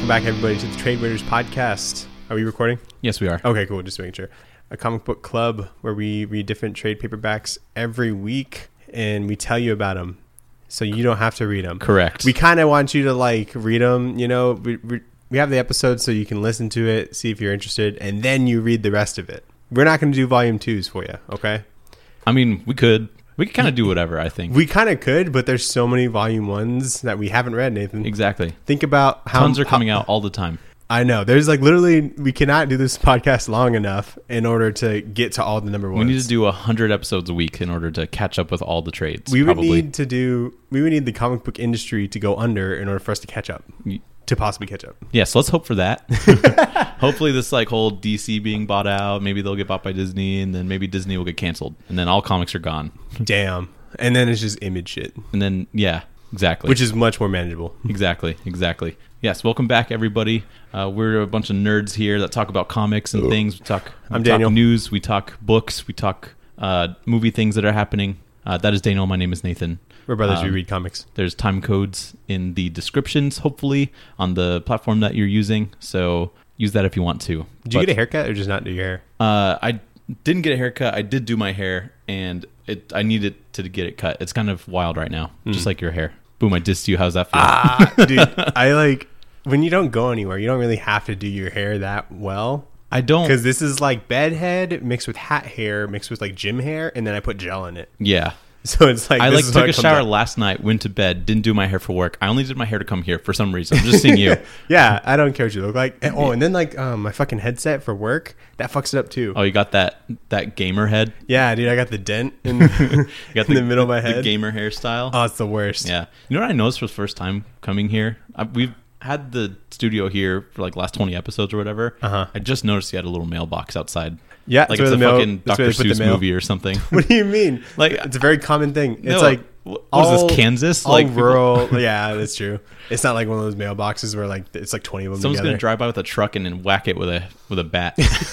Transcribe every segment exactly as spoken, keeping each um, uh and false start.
Welcome back, everybody, to the Trade Raiders podcast. Are we recording? Yes, we are. Okay, cool. Just making sure. A comic book club where we read different trade paperbacks every week, and we tell you about them, so you don't have to read them. Correct. We kind of want you to like read them. You know, we, we we have the episode so you can listen to it, see if you're interested, and then you read the rest of it. We're not going to do volume twos for you, okay? I mean, we could. We could kind of do whatever, I think. We kind of could, but there's so many volume ones that we haven't read, Nathan. Exactly. Think about how... Tons are coming how, out all the time. I know. There's like literally... We cannot do this podcast long enough in order to get to all the number ones. We need to do one hundred episodes a week in order to catch up with all the trades. We would probably. need to do... We would need the comic book industry to go under in order for us to catch up. To possibly catch up. Yeah, so let's hope for that. Hopefully this like whole D C being bought out, maybe they'll get bought by Disney, and then maybe Disney will get canceled, and then all comics are gone. Damn. And then it's just image shit. And then, yeah, exactly. Which is much more manageable. Exactly, exactly. Yes, welcome back, everybody. Uh, we're a bunch of nerds here that talk about comics and things. We talk, I'm we Daniel. talk news, we talk books, we talk uh, movie things that are happening. Uh, that is Daniel. My name is Nathan. We're brothers. Um, we read comics. There's time codes in the descriptions, hopefully, on the platform that you're using. So use that if you want to. Did you But, get a haircut or just not do your hair? Uh, I didn't get a haircut. I did do my hair, and it. I needed to get it cut. It's kind of wild right now, Mm. just like your hair. Boom, I dissed you. How's that feel? Ah, dude. I like... When you don't go anywhere, you don't really have to do your hair that well. I don't. Because this is like bed head mixed with hat hair mixed with like gym hair, and then I put gel in it. Yeah. So it's like... I this like is took what a comes shower out. last night, went to bed, didn't do my hair for work. I only did my hair to come here for some reason. I'm just seeing you. Yeah, I don't care what you look like. And, oh, and then like um, my fucking headset for work, that fucks it up too. Oh, you got that that gamer head? Yeah, dude, I got the dent in, You in got the, middle of my the head. gamer hairstyle. Oh, it's the worst. Yeah. You know what I noticed for the first time coming here? I, we've had the studio here for like last twenty episodes or whatever. Uh-huh. I just noticed you had a little mailbox outside. Yeah, Like that's where it's a the mail- fucking that's Doctor where they put the Seuss mail. movie or something. What do you mean? Like, It's a very common thing. It's No, like what is this, Kansas? All Like, people- rural. Yeah, that's true. It's not like one of those mailboxes where like it's like twenty of them Someone's together. gonna drive by with a truck and then whack it with a with a bat.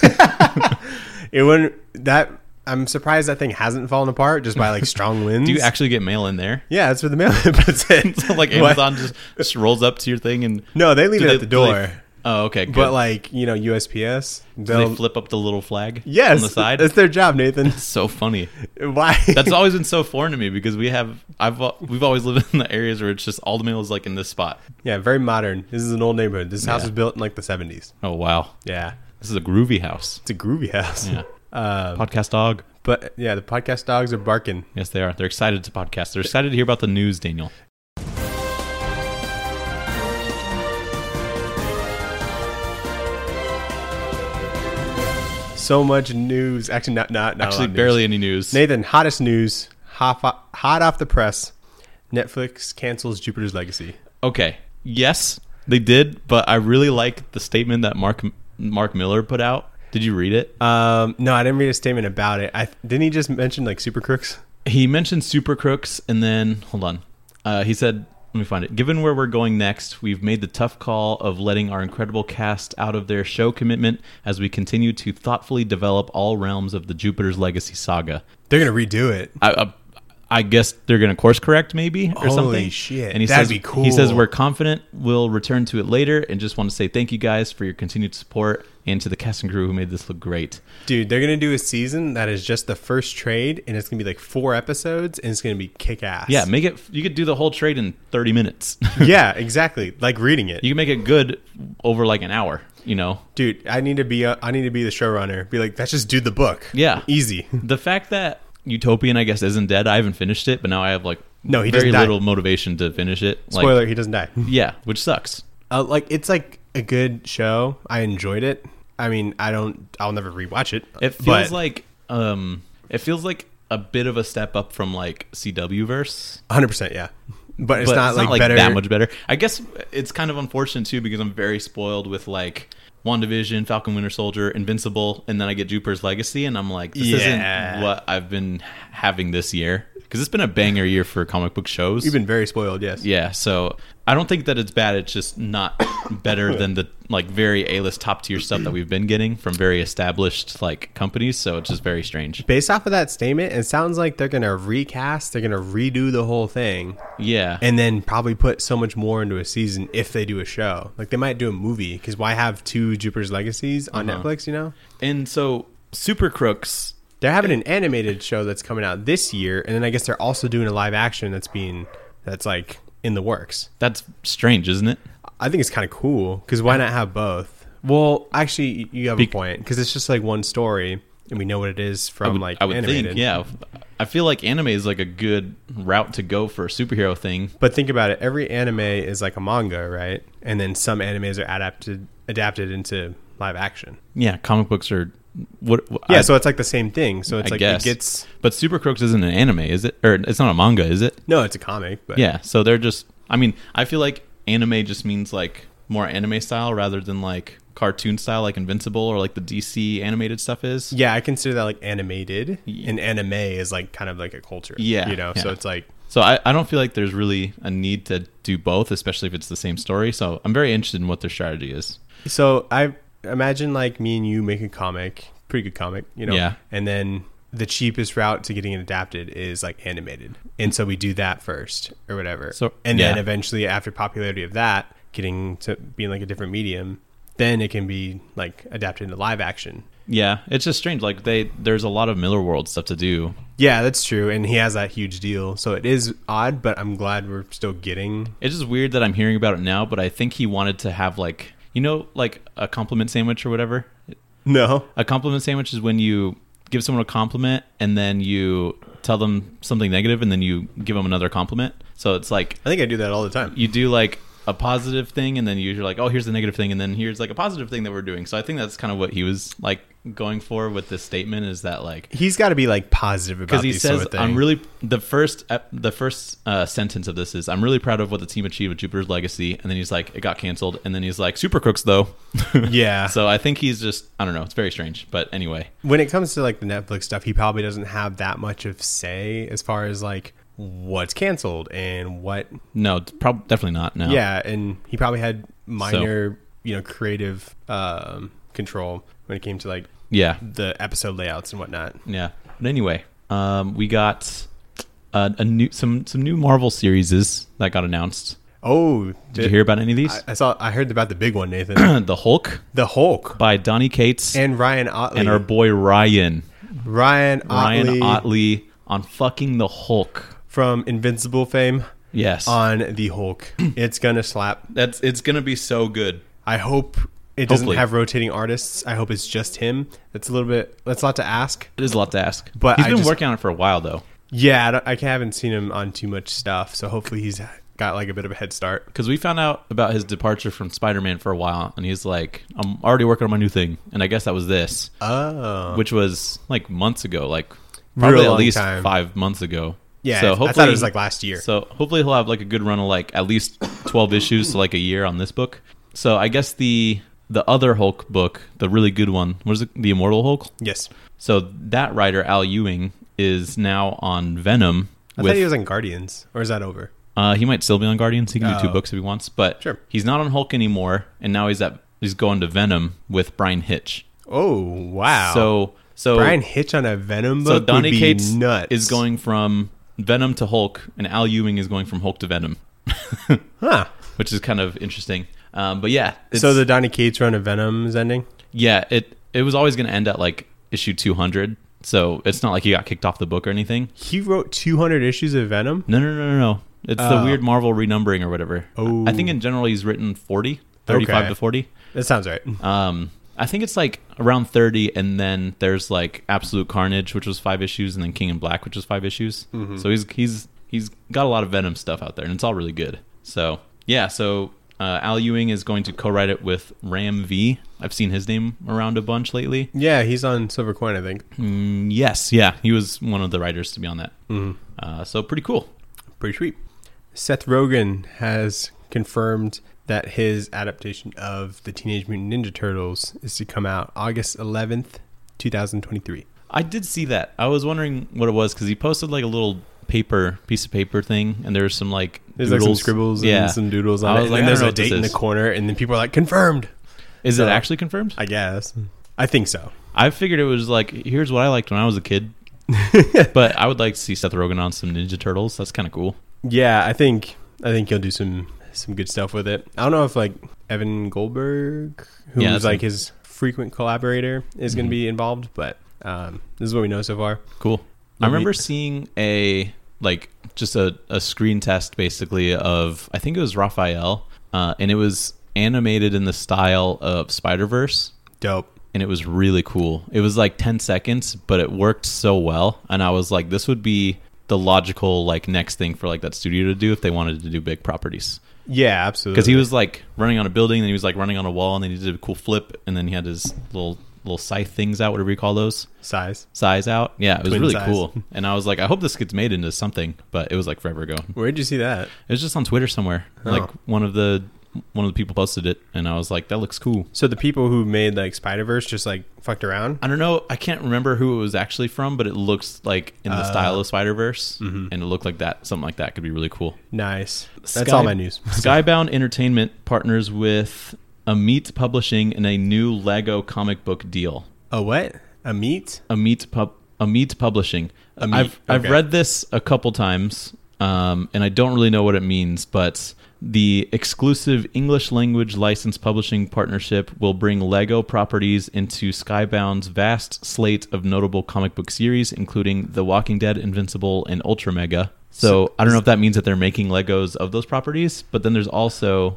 It wouldn't. That I'm surprised that thing hasn't fallen apart just by like strong winds. Do you actually get mail in there? Yeah, that's where the mail puts it. So like What? Amazon just, just rolls up to your thing and No, they leave Do it they- at the do they- door. oh, okay, good. But like you know, U S P S, Do they'll they flip up the little flag yes, on the side? That's their job, Nathan. So funny. Why? That's always been so foreign to me because we have I've al- we've always lived in the areas where it's just all the mail is like in this spot. Yeah, very modern. This is an old neighborhood. This house Yeah. was built in like the seventies. Oh wow, Yeah, this is a groovy house. it's a groovy house. Yeah, Um, podcast dog. but yeah, the podcast dogs are barking. Yes, they are. They're excited to podcast. They're excited to hear about the news, Daniel. So much news. Actually, not not, not a lot Actually, of news. barely any news. Nathan, hottest news, hot, hot off the press. Netflix cancels Jupiter's Legacy. Okay, yes, they did, but I really like the statement that Mark Mark Miller put out. Did you read it? Um, no, I didn't read a statement about it. I didn't he just mention like Super Crooks? He mentioned Super Crooks, and then hold on. Uh, he said, "Let me find it. Given where we're going next, we've made the tough call of letting our incredible cast out of their show commitment as we continue to thoughtfully develop all realms of the Jupiter's Legacy saga." They're gonna redo it. I, I, I guess they're going to course correct, maybe, or Holy something. shit. And he That'd says, be cool. He says we're confident we'll return to it later, and just want to say thank you guys for your continued support and to the cast and crew who made this look great. Dude, they're gonna do a season that is just the first trade, and it's gonna be like four episodes, and it's gonna be kick ass. Yeah, make it. You could do the whole trade in thirty minutes. yeah, exactly. Like reading it. You can make it good over like an hour. You know, Dude, I need to be a, I need to be the showrunner. Be like, let's just do the book. Yeah. Easy. the fact that Utopian, I guess, isn't dead. I haven't finished it, but now I have like No, he very doesn't die. little motivation to finish it. Like, Spoiler, he doesn't die. yeah, which sucks. Uh, like it's like a good show. I enjoyed it. I mean, I don't. I'll never rewatch it. It feels but like um, it feels like a bit of a step up from like C W verse. one hundred percent, yeah. But it's But not like better. that much better. I guess it's kind of unfortunate too because I'm very spoiled with like WandaVision, Falcon Winter Soldier, Invincible, and then I get Jupiter's Legacy, and I'm like, this Yeah. isn't what I've been having this year because it's been a banger year for comic book shows. You've been very spoiled, yes. Yeah, so I don't think that it's bad. It's just not better than the like very A-list top tier stuff that we've been getting from very established like companies. So it's just very strange. Based off of that statement, it sounds like they're gonna recast, they're gonna redo the whole thing, Yeah. and then probably put so much more into a season if they do a show. Like they might do a movie, because why have two Jupiter's Legacies on Uh-huh. Netflix? You know, And so Super Crooks. they're having an animated show that's coming out this year, and then I guess they're also doing a live action that's being that's like in the works. That's strange, isn't it? I think it's kind of cool, because why not have both? Well, actually, you have a Be- point, because it's just like one story, and we know what it is from I would, like I would animated. think, yeah. I feel like anime is like a good route to go for a superhero thing. But think about it. Every anime is like a manga, right? And then some animes are adapted adapted into live action. Yeah, comic books are what? what Yeah, I, so it's like the same thing. So it's I like guess. it gets But Super Crooks isn't an anime, is it? Or it's not a manga, is it? no, it's a comic, but Yeah. So they're just. I mean, I feel like anime just means like more anime style rather than like cartoon style, like Invincible or like the D C animated stuff is. yeah, I consider that like animated, Yeah. and anime is like kind of like a culture. Yeah, you know. So yeah. it's like So I, I don't feel like there's really a need to do both, especially if it's the same story. So I'm very interested in what their strategy is. so. I imagine like me and you make a comic, pretty good comic, you know. Yeah. And then the cheapest route to getting it adapted is like animated, and so we do that first or whatever. So- and then yeah. eventually, after popularity of that, getting to being like a different medium, then it can be like adapted into live action. Yeah, it's just strange. Like they, there's a lot of Miller World stuff to do. Yeah, that's true, and he has that huge deal, so it is odd, but I'm glad we're still getting. It's just weird that I'm hearing about it now, but I think he wanted to have like, you know, like a compliment sandwich or whatever. No, A compliment sandwich is when you give someone a compliment and then you tell them something negative and then you give them another compliment. So it's like I think I do that all the time. you do like a positive thing and then you're like, oh, here's the negative thing, and then here's like a positive thing that we're doing. So I think that's kind of what he was like going for with this statement, is that like, He's got to be like positive about because he these says, sort of things. I'm really the first ep- the first uh, sentence of this is, I'm really proud of what the team achieved with Jupiter's Legacy, and then he's like, it got canceled, and then he's like, Super Crooks though. Yeah. So I think he's just, I don't know, it's very strange, but anyway. When it comes to like the Netflix stuff, he probably doesn't have that much of say as far as like what's canceled and what. No, prob- definitely not. No. Yeah, and he probably had minor, you know, creative um, control when it came to like Yeah. the episode layouts and whatnot. Yeah. But anyway, um, we got uh, a new some some new Marvel series that got announced. Oh, Did you hear about any of these? I, I saw. I heard about the big one, Nathan. The Hulk The Hulk by Donny Cates and, and Ryan Otley. our boy Ryan. Ryan Ryan Otley Otley on fucking the Hulk. from Invincible fame Yes. on the Hulk. It's gonna slap. That's it's gonna be so good. I hope it doesn't Hopefully. have rotating artists. I hope it's just him. That's a little bit. That's a lot to ask. It is a lot to ask. But he's I been just- working on it for a while though. Yeah, I, don't- I haven't seen him on too much stuff, so hopefully he's got like a bit of a head start. Because we found out about his departure from Spider-Man for a while, and he's like, I'm already working on my new thing. And I guess that was this, Oh, which was like months ago, like probably Real at long least time. five months ago. yeah. So I hopefully, thought it was like last year. So hopefully he'll have like a good run of like at least twelve issues, so like a year on this book. So I guess the the other Hulk book, the really good one, what is it? The Immortal Hulk? Yes, So that writer, Al Ewing, is now on Venom. I with, thought he was on Guardians, or is that over? Uh, he might still be on Guardians. He can do two Oh. books if he wants, but Sure. he's not on Hulk anymore. And now he's at he's going to Venom with Brian Hitch. Oh wow! So so Brian Hitch on a Venom so book Donny would be Cates nuts. is going from Venom to Hulk, and Al Ewing is going from Hulk to Venom, huh? which is kind of interesting. Um, but yeah, it's, So the Donny Cates run of Venom is ending. yeah it it was always going to end at like issue two hundred. So it's not like he got kicked off the book or anything. He wrote two hundred issues of Venom. No, no, no, no, no. It's the Oh. weird Marvel renumbering or whatever. Oh. I think in general he's written forty, thirty-five Okay. to forty. That sounds right. Um, I think it's like around thirty, and then there's like Absolute Carnage, which was five issues, and then King in Black, which was five issues. Mm-hmm. So he's he's he's got a lot of Venom stuff out there, and it's all really good. So yeah, so uh, Al Ewing is going to co-write it with Ram V. I've seen his name around a bunch lately. Yeah, he's on Silver Coin, I think. Mm, yes, yeah, he was one of the writers to be on that. Mm-hmm. Uh, so pretty cool. Pretty sweet. Seth Rogen has confirmed that his adaptation of the Teenage Mutant Ninja Turtles is to come out August eleventh, twenty twenty-three. I did see that. I was wondering what it was because he posted like a little paper piece of paper thing, and there's some like There's like some doodles. scribbles and Yeah. some doodles on I it. was And like, then I there's don't know a what this date in the is. corner, and then people are like, confirmed. Is So- it actually confirmed? I guess. I think so. I figured it was like, here's what I liked when I was a kid. But I would like to see Seth Rogen on some Ninja Turtles. That's kind of cool. Yeah, I think I think he'll do some some good stuff with it. I don't know if like Evan Goldberg, who's Yeah, that's like him. his frequent collaborator, is going Mhm. to be involved, but um, this is what we know so far. Cool. I Let me- remember seeing a like just a, a screen test basically of I think it was Raphael, uh, and it was animated in the style of Spider-Verse, Dope. and it was really cool. It was like ten seconds, but it worked so well, and I was like, this would be the logical like next thing for like that studio to do if they wanted to do big properties. Yeah, absolutely. Because he was like running on a building, then he was like running on a wall, and then he did a cool flip, and then he had his little little scythe things out, whatever you call those. size. Size out. Yeah, it was Twin really size. cool. And I was like, I hope this gets made into something, but it was like forever ago. Where did you see that? It was just on Twitter somewhere. Oh. Like one of the one of the people posted it, and I was like, that looks cool. So the people who made like Spider Verse just like fucked around. I don't know. I can't remember who it was actually from, but it looks like in the Uh, style of Spider Verse, mhm. and it looked like that. Something like that could be really cool. Nice. That's Sky- all my news. Skybound Entertainment partners with Amit Publishing in a new Lego comic book deal. A what? A meat? Amit Pub Amit Publishing. Amit, I've I've okay. read this a couple times, um, and I don't really know what it means, but the exclusive English language license publishing partnership will bring Lego properties into Skybound's vast slate of notable comic book series, including The Walking Dead, Invincible, and Ultra Mega. So, So- I don't know if that means that they're making Legos of those properties, but then there's also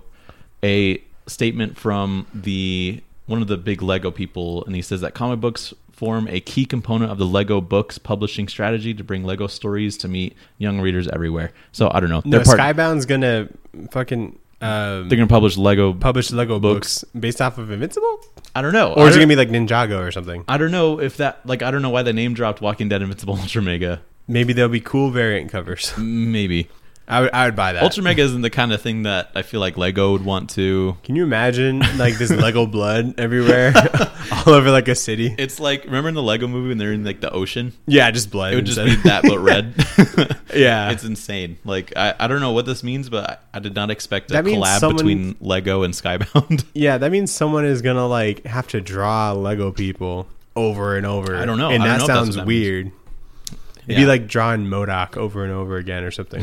a statement from the one of the big Lego people, and he says that comic books form a key component of the Lego books publishing strategy to bring Lego stories to meet young readers everywhere. So I don't know. No, They're part- Skybound's gonna fucking um, they're gonna publish Lego. publish Lego books. books. based off of Invincible, I don't know. or I is it don't, gonna be like Ninjago or something? I don't know if that like I don't know why the name dropped Walking Dead, Invincible, Ultra Mega. Maybe there'll be cool variant covers. Maybe I would, I would buy that. Ultra Mega isn't the kind of thing that I feel like Lego would want to. Can you imagine like this Lego blood everywhere, all over like a city? It's like remember in the Lego movie when they're in like the ocean. Yeah, just blood. It would just instead. be that, but red. Yeah. It's insane. Like I, I don't know what this means, but I, I did not expect a That means collab someone- between Lego and Skybound. Yeah, that means someone is gonna like have to draw Lego people over and over. I don't know. and I don't that know if that's sounds what that means. weird. It'd Yeah. be like drawing MODOK over and over again or something.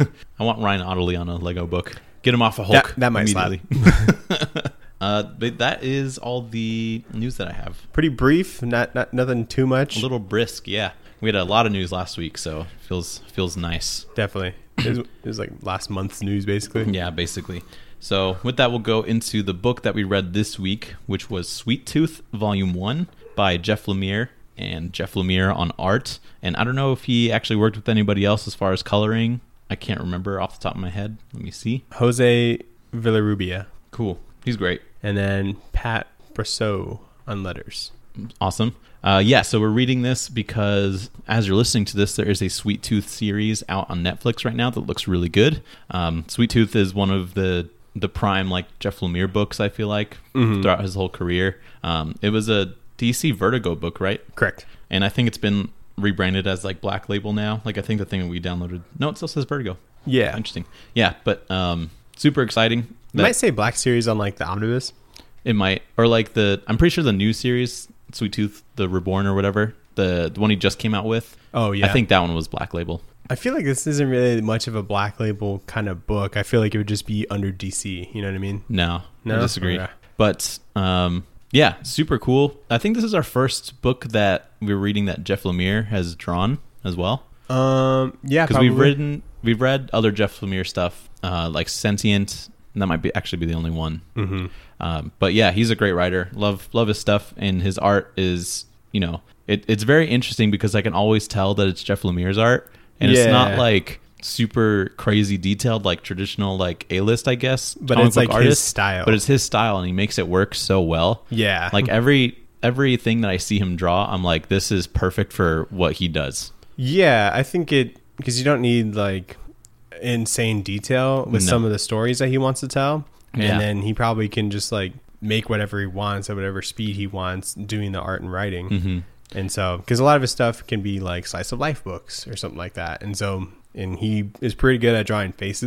I want Ryan Ottley on a Lego book. Get him off a Hulk. That- that might slap. immediately. uh, but that is all the news that I have. Pretty brief, not not nothing too much. A little brisk, yeah. We had a lot of news last week, so feels feels nice. Definitely. It was, it was like last month's news, basically. Yeah, basically. So with that, we'll go into the book that we read this week, which was Sweet Tooth, Volume One by Jeff Lemire. And Jeff Lemire on art. And I don't know if he actually worked with anybody else as far as coloring. I can't remember off the top of my head. Let me see. Jose Villarrubia. Cool. He's great. And then Pat Brosseau on letters. Awesome. Uh, yeah, so we're reading this because as you're listening to this, there is a Sweet Tooth series out on Netflix right now that looks really good. Um, Sweet Tooth is one of the the prime like Jeff Lemire books, I feel like, Mhm. throughout his whole career. Um, it was a D C Vertigo book, right? Correct. And I think it's been rebranded as like Black Label now. Like I think the thing that we downloaded. No, it still says Vertigo. Yeah. Interesting. Yeah, but um, super exciting. You That- might say Black Series on like the omnibus. It might, or like the. I'm pretty sure the new series, Sweet Tooth, the Reborn or whatever, the the one he just came out with. Oh yeah. I think that one was Black Label. I feel like this isn't really much of a Black Label kind of book. I feel like it would just be under D C. You know what I mean? No, No? I disagree. Okay. But um, yeah, super cool. I think this is our first book that we're reading that Jeff Lemire has drawn as well. Um. Yeah. Because Probably. we've written, we've read other Jeff Lemire stuff, uh, like Sentient. And that might be actually be the only one. Mm-hmm. Um, but yeah, he's a great writer. Love love his stuff, and his art is, you know, it, it's very interesting because I can always tell that it's Jeff Lemire's art, and it's not Yeah. like super crazy detailed like traditional like A-list, I guess. But comic it's book like his style. But it's his style, and he makes it work so well. Yeah. Like every everything that I see him draw, I'm like, this is perfect for what he does. Yeah, I think it because you don't need like insane detail with No. some of the stories that he wants to tell, Yeah. and then he probably can just like make whatever he wants at whatever speed he wants doing the art and writing. Mm-hmm. And so, because a lot of his stuff can be like slice of life books or something like that, and so and he is pretty good at drawing faces.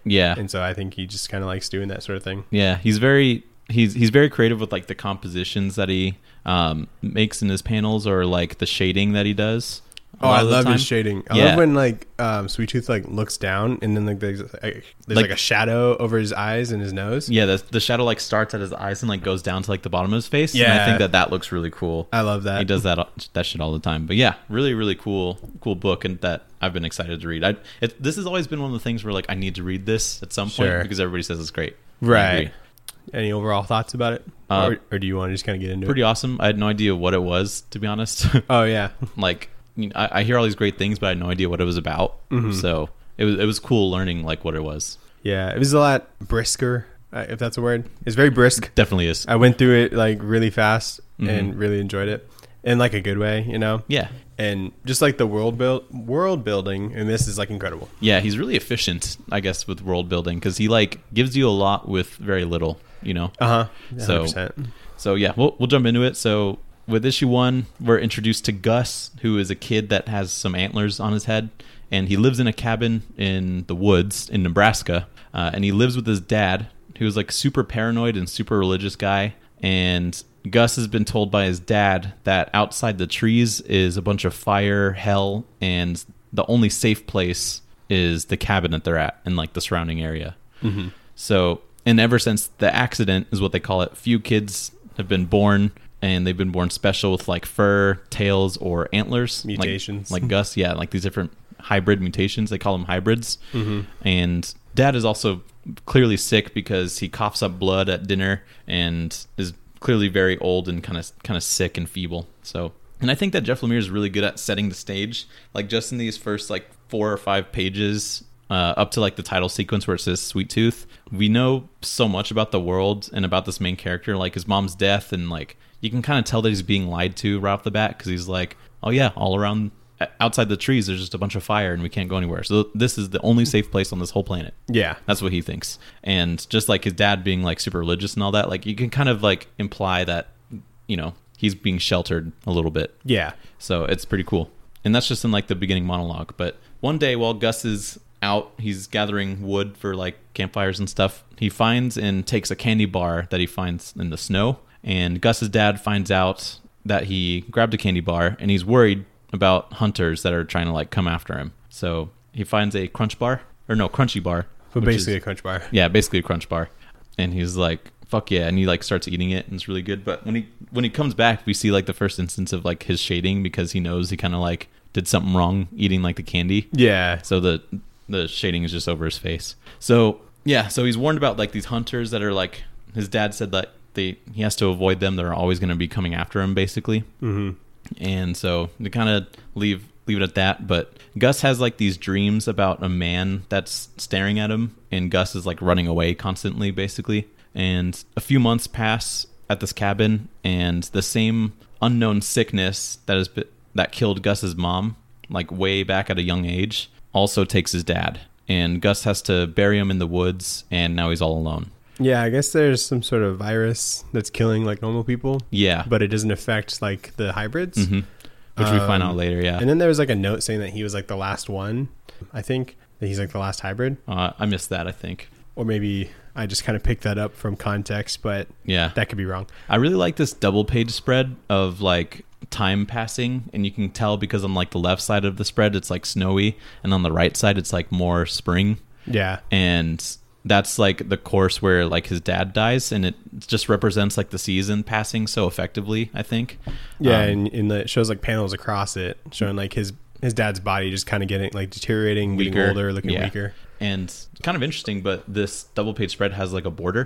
Yeah. And so I think he just kind of likes doing that sort of thing. Yeah, he's very he's he's very creative with like the compositions that he um, makes in his panels, or like the shading that he does. Oh, I love his shading. I Yeah. love when like um, Sweet Tooth like looks down and then like there's, like, there's like, Like- a shadow over his eyes and his nose. Yeah, the the shadow like starts at his eyes and like goes down to like the bottom of his face. and I Yeah. think that that looks really cool. I love that. He does that that shit all the time. But yeah, really really cool cool book, and that I've been excited to read. I it, this has always been one of the things where like I need to read this at some point Sure. because everybody says it's great. I Right. agree. Any overall thoughts about it? Uh, or, or do you want to just kind of get into Pretty it? awesome. I had no idea what it was, to be honest. Oh yeah. like you know, I, I hear all these great things, but I had no idea what it was about. Mhm. So it was it was cool learning like what it was. Yeah, it was a lot brisker, uh, if that's a word. It's very brisk. Definitely is. I went through it like really fast Mhm. and really enjoyed it in like a good way, you know? Yeah. And just like the world build world building, and this is like incredible. Yeah, he's really efficient, I guess, with world building because he like gives you a lot with very little, you know. Uh huh. So- So yeah, we'll we'll jump into it. So with issue one, we're introduced to Gus, who is a kid that has some antlers on his head, and he lives in a cabin in the woods in Nebraska, uh, and he lives with his dad, who's like super paranoid and super religious guy. And Gus has been told by his dad that outside the trees is a bunch of fire, hell, and the only safe place is the cabin that they're at and like the surrounding area. Mm-hmm. So, and ever since the accident is what they call it, few kids have been born, and they've been born special with like fur, tails, or antlers. Like- Mutations. Like, Gus, yeah, like these different hybrid mutations. They call them hybrids. Mm-hmm. And Dad is also clearly sick because he coughs up blood at dinner and is clearly very old and kind of kind of sick and feeble. So, and I think that Jeff Lemire is really good at setting the stage. Like just in these first like four or five pages, uh, up to like the title sequence where it says Sweet Tooth, we know so much about the world and about this main character, like his mom's death, and like you can kind of tell that he's being lied to right off the bat because he's like, oh yeah, all around outside the trees there's just a bunch of fire and we can't go anywhere. So this is the only safe place on this whole planet. Yeah. That's what he thinks. And just like his dad being like super religious and all that, like you can kind of like imply that, you know, he's being sheltered a little bit. Yeah. So it's pretty cool. And that's just in like the beginning monologue. But one day while Gus is out, he's gathering wood for like campfires and stuff. He finds and takes a candy bar that he finds in the snow. And Gus's dad finds out that he grabbed a candy bar and he's worried about hunters that are trying to like come after him. So he finds a crunch bar or no crunchy bar. But which basically is- a crunch bar. yeah, basically a crunch bar. And he's like, fuck yeah. And he like starts eating it and it's really good. But when he when he comes back, we see like the first instance of like his shading because he knows he kind of like did something wrong eating like the candy. Yeah. So the the shading is just over his face. So yeah, so he's warned about like these hunters that are like, his dad said that they he has to avoid them. They're always going to be coming after him basically. Mm-hmm. And so they kind of leave leave it at that. But Gus has like these dreams about a man that's staring at him, and Gus is like running away constantly, basically. And a few months pass at this cabin, and the same unknown sickness that has been, that killed Gus's mom, like way back at a young age, also takes his dad. And Gus has to bury him in the woods, and now he's all alone. Yeah, I guess there's some sort of virus that's killing like normal people, Yeah, but it doesn't affect like the hybrids. hmm which we find Um, out later. Yeah, And then there was like a note saying that he was like the last one. I think that he's like the last hybrid, uh, I missed that. I think. or maybe I just kind of picked that up from context, but Yeah, that could be wrong. I really like this double page spread of like time passing, and you can tell because on like the left side of the spread it's like snowy, and on the right side it's like more spring, Yeah. and that's like the course where like his dad dies, and it just represents like the season passing so effectively, I think. Yeah, Um, and, and the, it shows like panels across it showing like his his dad's body just kind of getting like deteriorating, getting Weaker. older, looking Yeah. weaker. and kind of interesting, but this double page spread has like a border.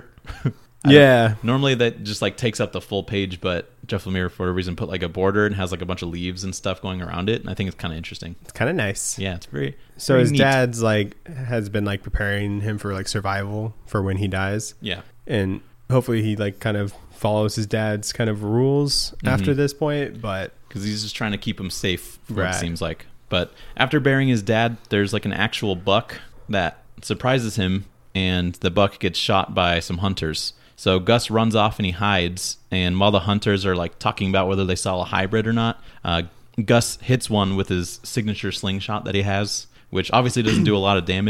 I Yeah. Normally that just like takes up the full page, but Jeff Lemire for a reason put like a border and has like a bunch of leaves and stuff going around it, and I think it's kind of interesting. It's kind of nice. Yeah, it's very So very his neat. dad's like has been like preparing him for like survival for when he dies, Yeah, and hopefully he like kind of follows his dad's kind of rules Mhm. after this point. But because he's just trying to keep him safe, what Right. it seems like. But after burying his dad, there's like an actual buck that surprises him, and the buck gets shot by some hunters. So Gus runs off and he hides, and while the hunters are like talking about whether they saw a hybrid or not, uh, Gus hits one with his signature slingshot that he has, which obviously doesn't do a lot of damage,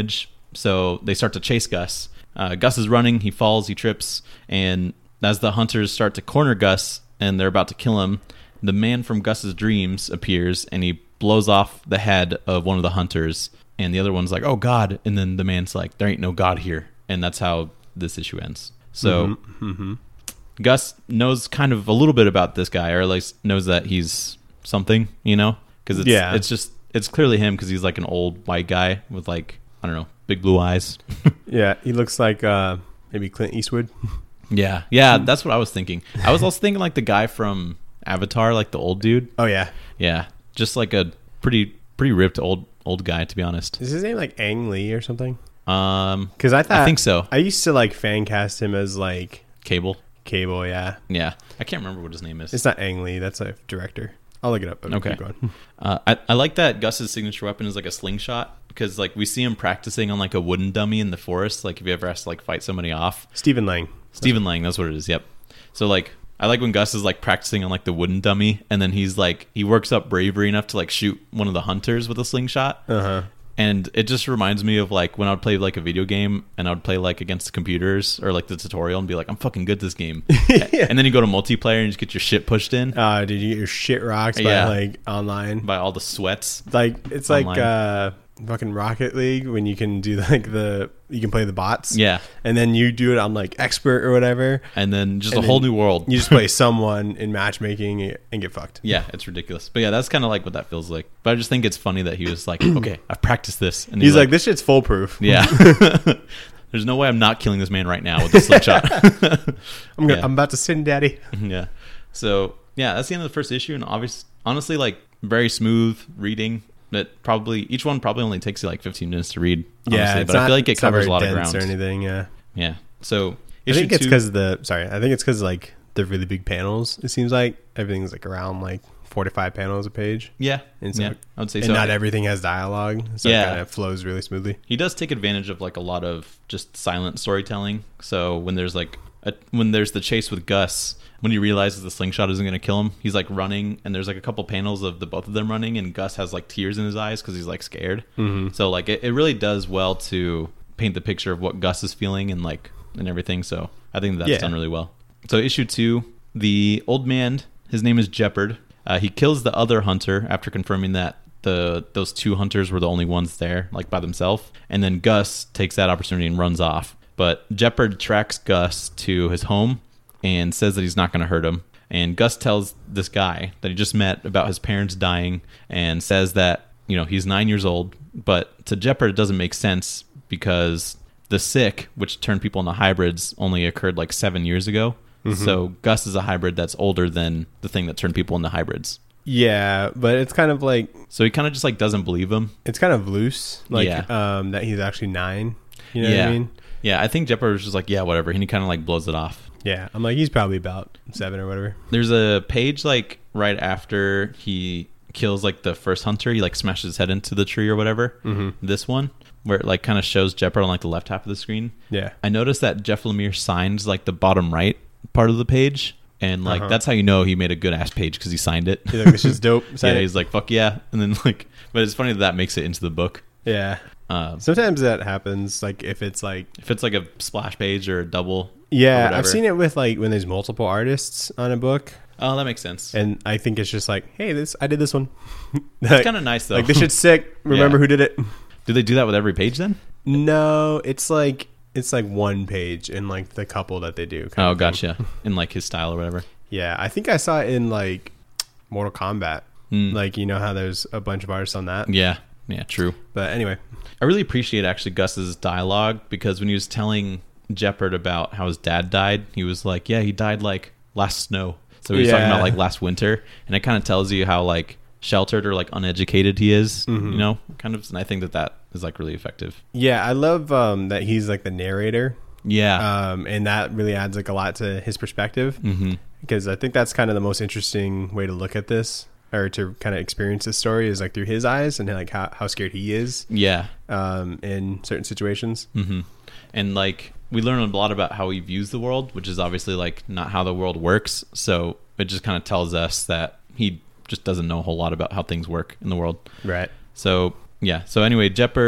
So they start to chase Gus. Uh, Gus is running. He falls. He trips. And as the hunters start to corner Gus and they're about to kill him, the man from Gus's dreams appears and he blows off the head of one of the hunters. And the other one's like, oh, God. And then the man's like, there ain't no God here. And that's how this issue ends. So Mm-hmm. Mm-hmm. Gus knows kind of a little bit about this guy, or at least knows that he's something, you know? Because it's, Yeah. it's just, it's clearly him because he's like an old white guy with like, I don't know, big blue eyes. Yeah, he looks like uh, maybe Clint Eastwood. Yeah. Yeah, that's what I was thinking. I was also thinking like the guy from Avatar, like the old dude. Oh, yeah. Yeah. Just like a pretty, pretty ripped old, old guy, to be honest. Is his name like Ang Lee or something? Um, Because I thought... I think so. I used to like fan cast him as like Cable. Cable, yeah. Yeah. I can't remember what his name is. It's not Ang Lee. That's a director. I'll look it up. Okay. Keep going. Uh, I, I like that Gus's signature weapon is like a slingshot because like we see him practicing on like a wooden dummy in the forest. Like if you ever has to like fight somebody off. Stephen Lang. Stephen Lang, that's what it is. Yep. So like I like when Gus is like practicing on like the wooden dummy and then he's like he works up bravery enough to like shoot one of the hunters with a slingshot. Uh-huh. And it just reminds me of like when I would play like a video game and I would play like against computers or like the tutorial and be like, I'm fucking good at this game. Yeah. And then you go to multiplayer and you just get your shit pushed in Uh, did you get your shit rocks by Yeah. like online? by all the sweats. Like it's like Online. uh, fucking Rocket League when you can do like the you can play the bots. Yeah. And then you do it on like expert or whatever. And then just And a whole then new world. You just play someone in matchmaking and get fucked. Yeah, it's ridiculous. But yeah, that's kind of like what that feels like. But I just think it's funny that he was like, okay, I've practiced this. And He's like, this shit's foolproof. yeah. There's no way I'm not killing this man right now with the slingshot. I'm gonna, Yeah. I'm about to sin, Daddy. Yeah. So yeah, that's the end of the first issue. And obvious, honestly, like very smooth reading. That probably each one probably only takes you like fifteen minutes to read. Honestly, Yeah, but I feel like it covers a lot of ground or anything. Yeah, Yeah. So I issue think it's two- because the sorry, I think it's because like the really big panels. It seems like everything's like around like four to five panels a page, yeah, and so yeah, I would say and so. not everything has dialogue, so Yeah. it kind of flows really smoothly. He does take advantage of like a lot of just silent storytelling. So when there's like a, when there's the chase with Gus, when he realizes the slingshot isn't going to kill him, he's like running, and there's like a couple panels of the both of them running, and Gus has like tears in his eyes because he's like scared. Mm-hmm. So like it, it really does well to paint the picture of what Gus is feeling and like and everything. So I think that's Yeah. done really well. So issue two, the old man, his name is Jeopard. Uh, he kills the other hunter after confirming that the those two hunters were the only ones there, like by themselves. And then Gus takes that opportunity and runs off. But Jeopard tracks Gus to his home and says that he's not going to hurt him. And Gus tells this guy that he just met about his parents dying and says that, you know, he's nine years old. But to Jeopard, it doesn't make sense because the sick, which turned people into hybrids, only occurred like seven years ago. Mm-hmm. So Gus is a hybrid that's older than the thing that turned people into hybrids. Yeah, but it's kind of like So he kind of just like doesn't believe him. it's kind of loose, like Yeah. um, that he's actually nine. You know yeah. what I mean? Yeah, I think Jeopard was just like, yeah, whatever. And he kind of like blows it off. Yeah, I'm like he's probably about seven or whatever. There's a page like right after he kills like the first hunter. He like smashes his head into the tree or whatever. Mm-hmm. This one where it like kind of shows Jeopard on like the left half of the screen. Yeah, I noticed that Jeff Lemire signs like the bottom right part of the page. And like Uh-huh. that's how you know he made a good ass page because he signed it. he's like, this is dope. Sign Yeah, it. he's like, fuck yeah. And then like, but it's funny that that makes it into the book. yeah. Um, Sometimes that happens, like if it's like if it's like a splash page or a double. or yeah, whatever. I've seen it with like when there's multiple artists on a book, Oh, that makes sense. and I think it's just like, hey, this I did this one. It's kind of nice though. like this shit's sick. Remember Yeah. who did it? Do they do that with every page then? No, it's like it's like one page in like the couple that they do. kind Oh, of thing. gotcha. In like his style or whatever. Yeah, I think I saw it in like Mortal Kombat. Mm. Like you know how there's a bunch of artists on that. Yeah. Yeah, true. But anyway, I really appreciate actually Gus's dialogue because when he was telling Jeopard about how his dad died, he was like, yeah, he died like last snow. So he was talking Yeah. about like last winter. And it kind of tells you how like sheltered or like uneducated he is, Mhm. you know, kind of. And I think that that is like really effective. yeah, I love um, that he's like the narrator, Yeah. um, and that really adds like a lot to his perspective. mm-hmm. Because I think that's kind of the most interesting way to look at this or to kind of experience this story is like through his eyes and like how, how scared he is Yeah. um, in certain situations. Mm-hmm. And like we learn a lot about how he views the world, which is obviously like not how the world works. So it just kind of tells us that he just doesn't know a whole lot about how things work in the world. Right. So yeah. So anyway, Jeopard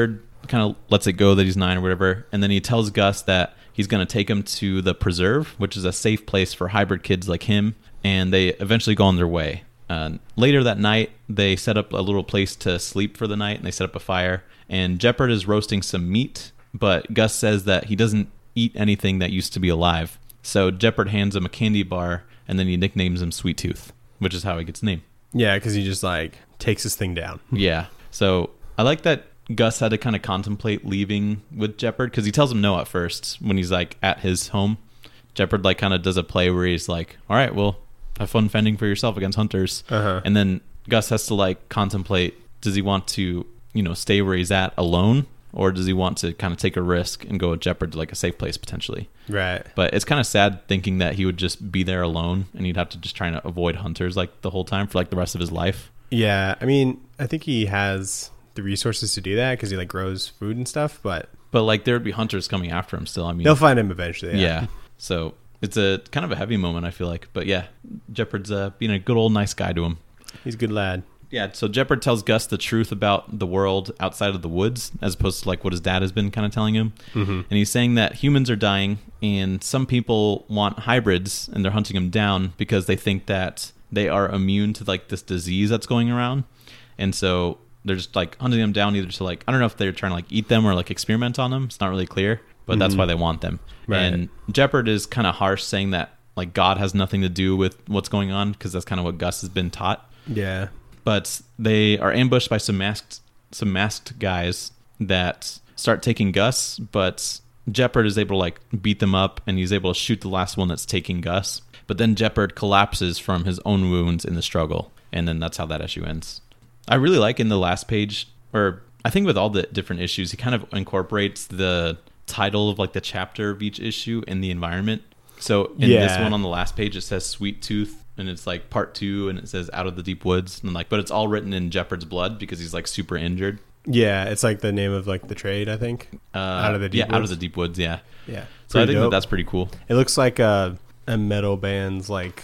kind of lets it go that he's nine or whatever. And then he tells Gus that he's going to take him to the preserve, which is a safe place for hybrid kids like him. And they eventually go on their way. Uh, later that night, they set up a little place to sleep for the night, and they set up a fire. And Jeopard is roasting some meat, but Gus says that he doesn't eat anything that used to be alive. So Jeopard hands him a candy bar, and then he nicknames him Sweet Tooth, which is how he gets the name. Yeah, because he just like takes this thing down. Yeah. So I like that Gus had to kind of contemplate leaving with Jeopard, because he tells him no at first when he's like at his home. Jeopard like kind of does a play where he's like, all right, well, have fun fending for yourself against hunters. Uh-huh. And then Gus has to like contemplate, does he want to, you know, stay where he's at alone, or does he want to kind of take a risk and go with Jeopard to like a safe place potentially? Right. But it's kind of sad thinking that he would just be there alone and he'd have to just try to avoid hunters like the whole time for like the rest of his life. Yeah. I mean, I think he has the resources to do that because he like grows food and stuff, but but like there would be hunters coming after him still. I mean, they'll find him eventually. Yeah. yeah. So it's a kind of a heavy moment, I feel like. But yeah, Jeopard's uh, being a good old nice guy to him. He's a good lad. Yeah, so Jeopard tells Gus the truth about the world outside of the woods, as opposed to like what his dad has been kind of telling him. Mm-hmm. And he's saying that humans are dying, and some people want hybrids, and they're hunting them down because they think that they are immune to like this disease that's going around. And so they're just like hunting them down either to like, I don't know if they're trying to like eat them or like experiment on them. It's not really clear, but mm-hmm. that's why they want them. Right. And Jeopard is kind of harsh, saying that like God has nothing to do with what's going on, because that's kind of what Gus has been taught. Yeah. But they are ambushed by some masked some masked guys that start taking Gus, but Jeopard is able to like beat them up, and he's able to shoot the last one that's taking Gus. But then Jeopard collapses from his own wounds in the struggle, and then that's how that issue ends. I really like in the last page, or I think with all the different issues, he kind of incorporates the title of like the chapter of each issue in the environment. So in yeah. this one on the last page, it says Sweet Tooth, and it's like part two, and it says Out of the Deep Woods, and like, but it's all written in Jeopard's blood because he's like super injured. Yeah, it's like the name of like the trade, I think. Uh, out of the deep yeah, woods. Out of the deep woods. Yeah, yeah. So I think that that's pretty cool. It looks like a, a metal band's like,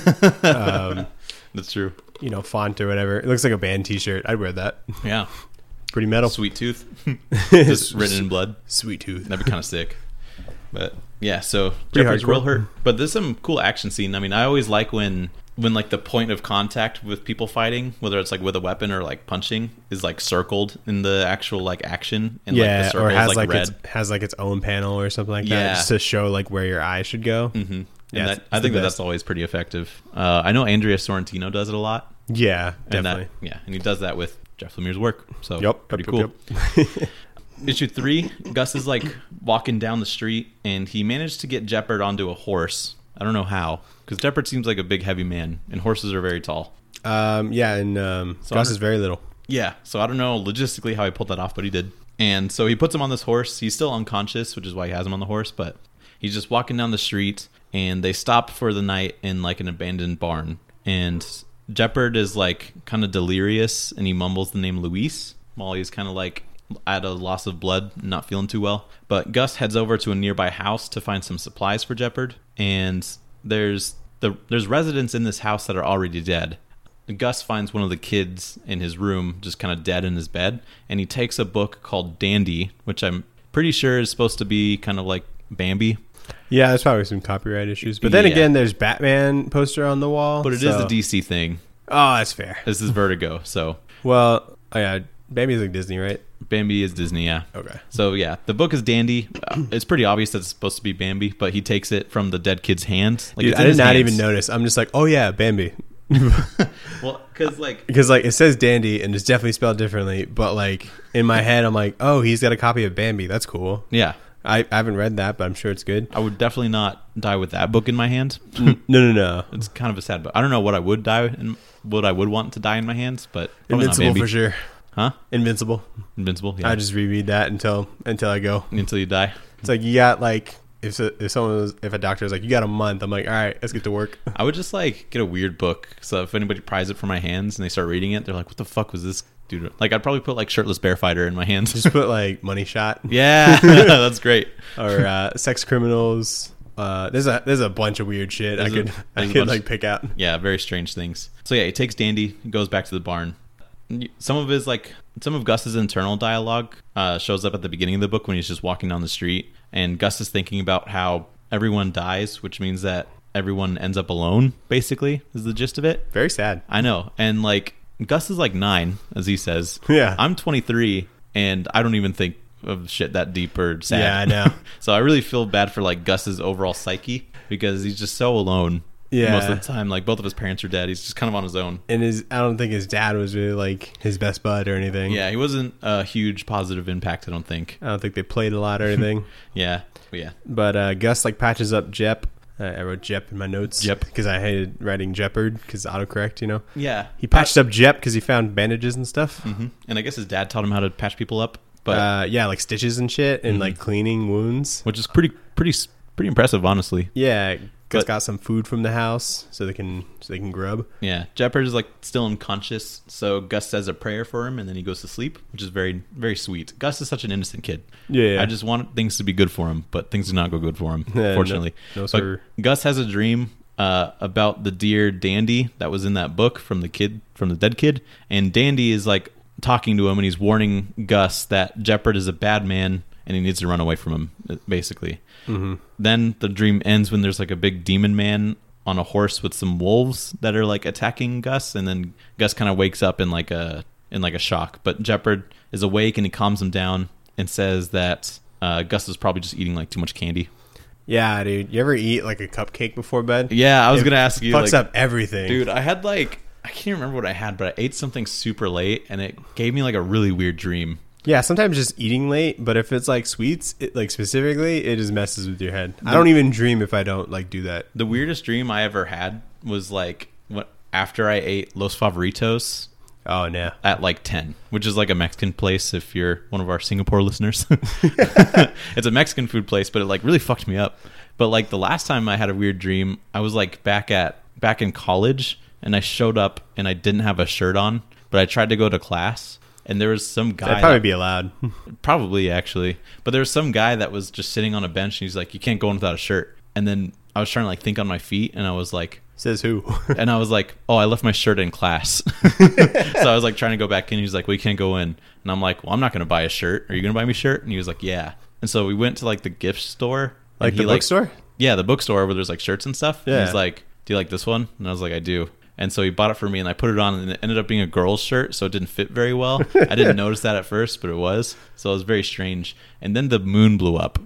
um, that's true. You know, font or whatever. It looks like a band T-shirt. I'd wear that. Yeah, pretty metal. Sweet Tooth, just written in blood. Sweet Tooth. That'd be kind of sick. But yeah, so Jeopard's real hurt. But there's some cool action scene. I mean, I always like when when like the point of contact with people fighting, whether it's like with a weapon or like punching, is like circled in the actual like action, and yeah, like the circle or has is like, like red. Its, has like its own panel or something like yeah. that, just to show like where your eye should go. Mm-hmm. Yeah, that, I think that that's always pretty effective. Uh, I know Andrea Sorrentino does it a lot. Yeah, and definitely. That, yeah, and he does that with Jeff Lemire's work. So yep, pretty yep, cool. Yep, yep. Issue three, Gus is like walking down the street, and he managed to get Jeopard onto a horse. I don't know how, because Jeopard seems like a big, heavy man, and horses are very tall. Um, yeah, and um, so Gus is very little. Yeah, so I don't know logistically how he pulled that off, but he did. And so he puts him on this horse. He's still unconscious, which is why he has him on the horse, but he's just walking down the street, and they stop for the night in like an abandoned barn. And Jeopard is like kind of delirious, and he mumbles the name Luis while he's kind of like at a loss of blood, not feeling too well. But Gus heads over to a nearby house to find some supplies for Jeopard, and there's the there's residents in this house that are already dead. Gus finds one of the kids in his room just kind of dead in his bed, and he takes a book called Dandy, which I'm pretty sure is supposed to be kind of like Bambi. Yeah, there's probably some copyright issues. But then yeah. again, there's Batman poster on the wall. But it so. is a D C thing. Oh, that's fair. This is Vertigo, so. Well, oh yeah, Bambi's like Disney, right? Bambi is Disney, yeah. Okay. So, yeah, the book is Dandy. Uh, it's pretty obvious that it's supposed to be Bambi, but he takes it from the dead kid's hand. Like, Dude, I did not hands. even notice. I'm just like, oh, yeah, Bambi. Well, because, like... Because, like, it says Dandy, and it's definitely spelled differently, but, like, in my head, I'm like, oh, he's got a copy of Bambi. That's cool. Yeah. I, I haven't read that, but I'm sure it's good. I would definitely not die with that book in my hand. no, no, no. It's kind of a sad book. I don't know what I would die in, what I would want to die in my hands, but Invincible for sure. Huh? Invincible. Invincible, yeah. I just reread that until until I go. Until you die. It's like you got like if if someone was, if a doctor was like you got a month, I'm like all right, let's get to work. I would just like get a weird book, so if anybody pries it from my hands and they start reading it, they're like, what the fuck was this dude? Like I'd probably put like Shirtless Bear Fighter in my hands. Just put like Money Shot. Yeah, that's great. Or uh, Sex Criminals. Uh, there's a there's a bunch of weird shit there's I could a, I could like pick out. Yeah, very strange things. So yeah, he takes Dandy, goes back to the barn. some of his like some of Gus's internal dialogue uh, shows up at the beginning of the book when he's just walking down the street, and Gus is thinking about how everyone dies, which means that everyone ends up alone. Basically, is the gist of it. Very sad. I know, and like Gus is like nine, as he says. Yeah, I'm twenty-three, and I don't even think of shit that deep or sad. Yeah, I know. So I really feel bad for like Gus's overall psyche because he's just so alone. Yeah. Most of the time, like both of his parents are dead. He's just kind of on his own. And his, I don't think his dad was really like his best bud or anything. Yeah, he wasn't a huge positive impact, I don't think. I don't think they played a lot or anything. Yeah, but yeah. But uh, Gus like patches up Jep. Uh, I wrote Jep in my notes. Jep. Because I hated writing Jeopard because autocorrect, you know. Yeah. He patched up Jep because he found bandages and stuff. Mm-hmm. And I guess his dad taught him how to patch people up. But uh, yeah, like stitches and shit and mm-hmm. like cleaning wounds. Which is pretty, pretty, pretty impressive, honestly. Yeah. Gus But- got some food from the house so they can so they can grub. Yeah, Jeopard is like still unconscious, so Gus says a prayer for him, and then he goes to sleep, which is very, very sweet. Gus is such an innocent kid. Yeah. I just want things to be good for him, but things do not go good for him, Yeah, fortunately. No, no But sir. Gus has a dream uh, about the deer Dandy that was in that book from the kid, from the dead kid, and Dandy is like talking to him, and he's warning Gus that Jeopard is a bad man, and he needs to run away from him, basically. Mm-hmm. Then the dream ends when there's like a big demon man on a horse with some wolves that are like attacking Gus, and then Gus kind of wakes up in like a in like a shock. But Jeopard is awake and he calms him down and says that uh, Gus is probably just eating like too much candy. Yeah, dude. You ever eat like a cupcake before bed? Yeah, I was It gonna ask you. Fucks Like, up everything, dude, I had like I can't remember what I had, but I ate something super late and it gave me like a really weird dream. Yeah, sometimes just eating late, but if it's like sweets, it, like specifically, it just messes with your head. I don't even dream if I don't like do that. The weirdest dream I ever had was like what after I ate Los Favoritos Oh no. at like ten, which is like a Mexican place if you're one of our Singapore listeners. It's a Mexican food place, but it like really fucked me up. But like the last time I had a weird dream, I was like back at back in college, and I showed up and I didn't have a shirt on, but I tried to go to class. And there was some guy... That'd probably that, be allowed. probably, actually. But there was some guy that was just sitting on a bench, and he's like, you can't go in without a shirt. And then I was trying to like think on my feet, and I was like... Says who? and I was like, oh, I left my shirt in class. So I was like trying to go back in. He's like, well, you can't go in. And I'm like, well, I'm not going to buy a shirt. Are you going to buy me a shirt? And he was like, yeah. And so we went to like the gift store. Like and the he, bookstore? Yeah, the bookstore where there's like shirts and stuff. Yeah. And he's like, do you like this one? And I was like, I do. And so he bought it for me, and I put it on, and it ended up being a girl's shirt, so it didn't fit very well. I didn't notice that at first, but it was. So it was very strange. And then the moon blew up.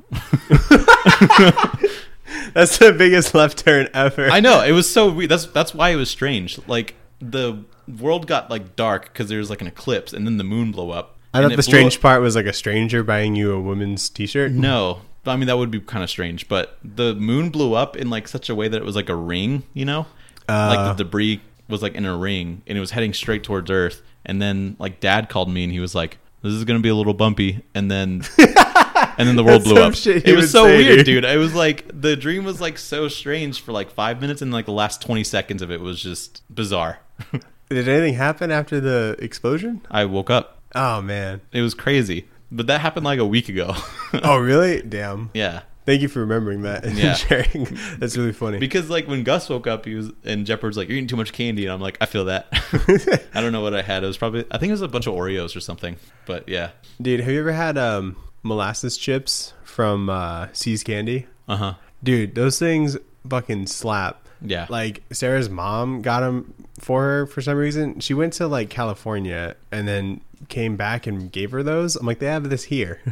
That's the biggest left turn ever. I know. It was so weird. That's that's why it was strange. Like, the world got, like, dark because there was, like, an eclipse, and then the moon blew up. I and thought it the blew strange up- part was like a stranger buying you a woman's t-shirt. No. I mean, that would be kind of strange. But the moon blew up in, like, such a way that it was like a ring, you know? Uh, like the debris was like in a ring and it was heading straight towards Earth. And then like Dad called me and he was like, this is gonna be a little bumpy. And then and then the world That's blew some up. shit he It was would so say, weird, dude. dude. It was like the dream was like so strange for like five minutes, and like the last twenty seconds of it was just bizarre. Did anything happen after the explosion? I woke up. Oh man. It was crazy. But that happened like a week ago. Oh really? Damn. Yeah. Thank you for remembering that and Yeah. sharing. That's really funny. Because like when Gus woke up, he was and Jeopard's like, you're eating too much candy, and I'm like, I feel that. I don't know what I had. It was probably I think it was a bunch of Oreos or something. But yeah. Dude, have you ever had um, molasses chips from uh, See's Candy? Uh huh. Dude, those things fucking slap. Yeah. Like Sarah's mom got them for her for some reason. She went to like California and then came back and gave her those. I'm like, they have this here.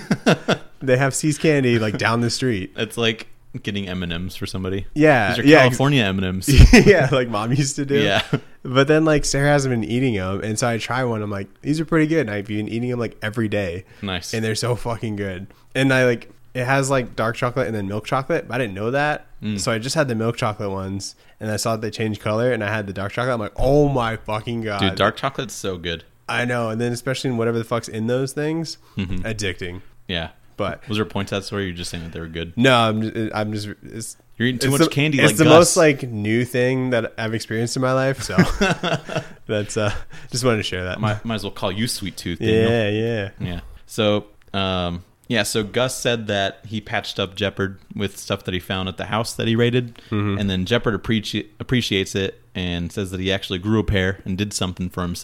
They have See's Candy like down the street. It's like getting M and M's for somebody. Yeah, These are yeah, California M and M's. yeah, like mom used to do. Yeah. But then like Sarah hasn't been eating them, and so I try one. I'm like, these are pretty good. And I've been eating them like every day. Nice. And they're so fucking good. And I like it has like dark chocolate and then milk chocolate, but I didn't know that. Mm. So I just had the milk chocolate ones, and I saw that they changed color, and I had the dark chocolate. I'm like, oh my fucking god, Dude, dark chocolate's so good. I know. And then especially in whatever the fuck's in those things, Mhm. addicting. Yeah. But Was there a point to that story? Or you're just saying that they were good. no, I'm just, I'm just it's, You're eating too it's much the, candy. It's like the Gus. most like new thing that I've experienced in my life. So that's uh, just wanted to share that. might, might as well call you Sweet Tooth. Daniel. yeah, yeah. Yeah. So, um, yeah. So Gus said that he patched up Jeopard with stuff that he found at the house that he raided, Mhm. and then Jeopard appreci- appreciates it and says that he actually grew a pair and did something for himself.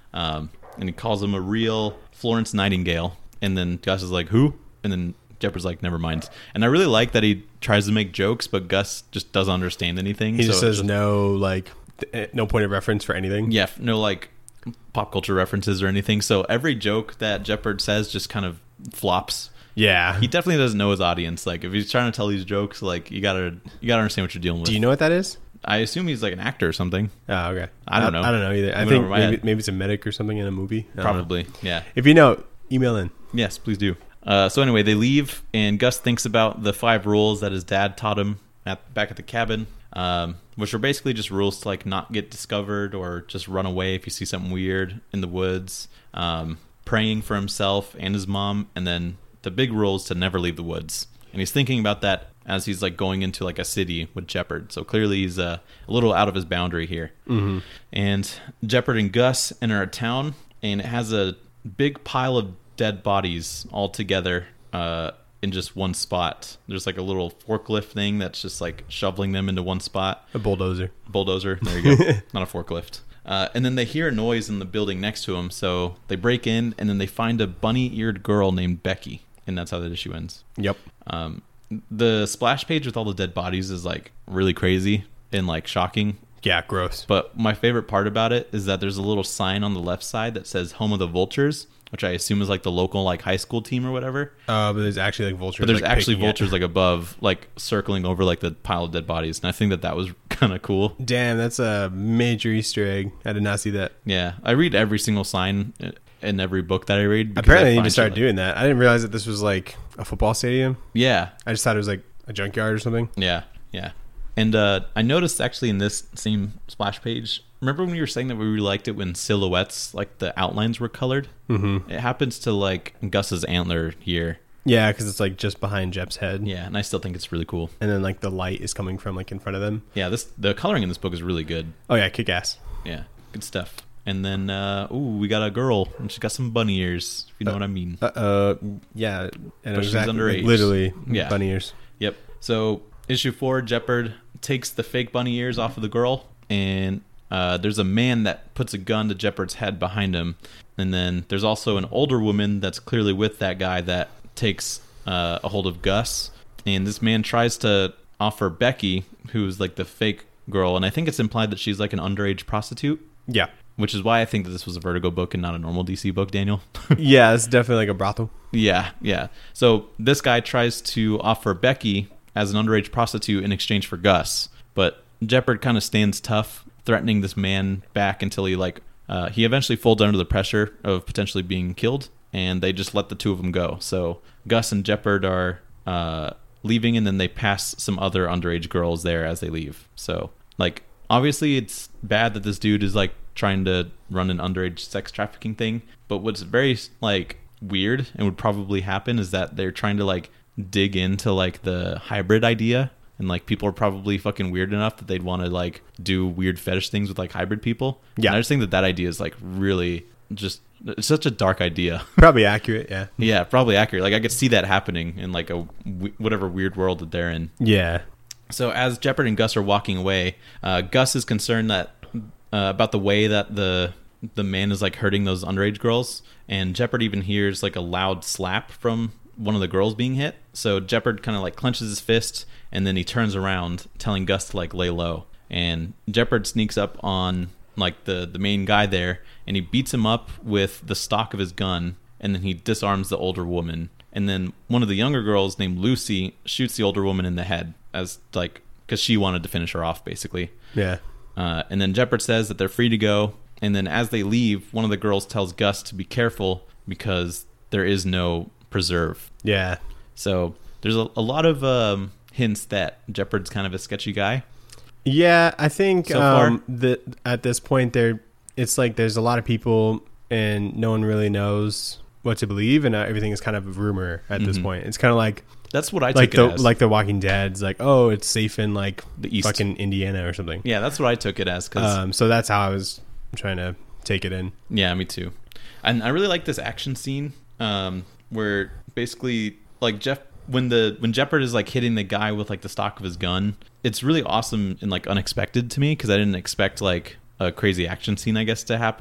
Um, and he calls him a real Florence Nightingale. And then Gus is like, who? And then Jeopard's like, never mind. And I really like that he tries to make jokes, but Gus just doesn't understand anything. He so just says just, no, like, th- no point of reference for anything. Yeah, no, like, pop culture references or anything. So every joke that Jeopard says just kind of flops. Yeah. He definitely doesn't know his audience. Like, if he's trying to tell these jokes, like, you gotta you gotta understand what you're dealing with. Do you know what that is? I assume he's like an actor or something. Oh, okay. I don't know. I don't know either. I Went think over my maybe, head. maybe it's a medic or something in a movie. I don't know. Probably, yeah. If you know, email in. Yes, please do. Uh, so anyway, they leave, and Gus thinks about the five rules that his dad taught him at back at the cabin, um, which are basically just rules to like not get discovered or just run away if you see something weird in the woods, um, praying for himself and his mom, and then the big rule is to never leave the woods. And he's thinking about that as he's like going into like a city with Jeopard. So clearly he's uh, a little out of his boundary here. Mm-hmm. And Jeopard and Gus enter a town, and it has a big pile of dead bodies all together uh, in just one spot. There's like a little forklift thing that's just like shoveling them into one spot. A bulldozer. Bulldozer. There you go. Not a forklift. Uh, and then they hear a noise in the building next to them, so they break in, and then they find a bunny-eared girl named Becky, and that's how the issue ends. Yep. Um, the splash page with all the dead bodies is like really crazy and like shocking. Yeah, gross. But my favorite part about it is that there's a little sign on the left side that says "Home of the Vultures," which I assume is like the local like high school team or whatever. Uh, but there's actually like vultures. But there's like, actually picking it. vultures like above, like circling over like the pile of dead bodies, and I think that that was kind of cool. Damn, that's a major Easter egg. I did not see that. Yeah, I read every single sign in every book that I read. because Apparently, I I need to find start shit doing that. I didn't realize that this was like a football stadium. like- Yeah, I just thought it was like a junkyard or something. yeah, yeah. And uh, I noticed actually in this same splash page, remember when you were saying that we really liked it when silhouettes, like the outlines were colored? Mm-hmm. It happens to like Gus's antler here. Yeah, because it's like just behind Jep's head. Yeah, and I still think it's really cool. And then like the light is coming from like in front of them. Yeah, this the coloring in this book is really good. Oh yeah, kick ass. Yeah, good stuff. And then, uh, ooh, we got a girl, and she's got some bunny ears, if you know Uh, what I mean. Uh, uh yeah, and But she's exactly, underage. like, literally Yeah. bunny ears. Yep. So issue four, Jeopard takes the fake bunny ears off of the girl, and uh, there's a man that puts a gun to Jeopard's head behind him, and then there's also an older woman that's clearly with that guy that takes uh, a hold of Gus, and this man tries to offer Becky, who's like the fake girl, and I think it's implied that she's like an underage prostitute, Yeah, which is why I think that this was a Vertigo book and not a normal D C book, Daniel. yeah, it's definitely like a brothel. Yeah, yeah. So this guy tries to offer Becky as an underage prostitute in exchange for Gus, but Jeopard kind of stands tough, threatening this man back until he like uh, he eventually folds under the pressure of potentially being killed, and they just let the two of them go. So Gus and Jeopard are uh, leaving, and then they pass some other underage girls there as they leave. So like obviously it's bad that this dude is like trying to run an underage sex trafficking thing, but what's very like weird and would probably happen is that they're trying to like dig into like the hybrid idea, and like people are probably fucking weird enough that they'd want to like do weird fetish things with like hybrid people. Yeah. And I just think that that idea is like really just it's such a dark idea. Probably accurate. Yeah. Yeah, probably accurate. Like I could see that happening in like a w- whatever weird world that they're in. Yeah. So as Jeopard and Gus are walking away, uh, Gus is concerned that uh, about the way that the the man is like hurting those underage girls, and Jeopard even hears like a loud slap from one of the girls being hit. So Jeopard kind of like clenches his fist, and then he turns around, telling Gus to like lay low. And Jeopard sneaks up on like the the main guy there, and he beats him up with the stock of his gun, and then he disarms the older woman. And then one of the younger girls named Lucy shoots the older woman in the head as like because she wanted to finish her off basically. Yeah. Uh, and then Jeopard says that they're free to go. And then as they leave, one of the girls tells Gus to be careful because there is no preserve. Yeah. So there's a, a lot of um, hints that Jeopard's kind of a sketchy guy. Yeah, I think So far? um, that at this point there, it's like there's a lot of people and no one really knows what to believe, and uh, everything is kind of a rumor at this Mhm. point. It's kind of like That's what I like took the it as. like the Walking Dead's like, oh, it's safe in like The East. fucking Indiana or something. Yeah, that's what I took it as. Cause, Um, so that's how I was trying to take it in. Yeah, me too. And I really like this action scene um, where basically like Jeff when the when Jeopard is like hitting the guy with like the stock of his gun. It's really awesome and like unexpected to me because I didn't expect like a crazy action scene, I guess, to happen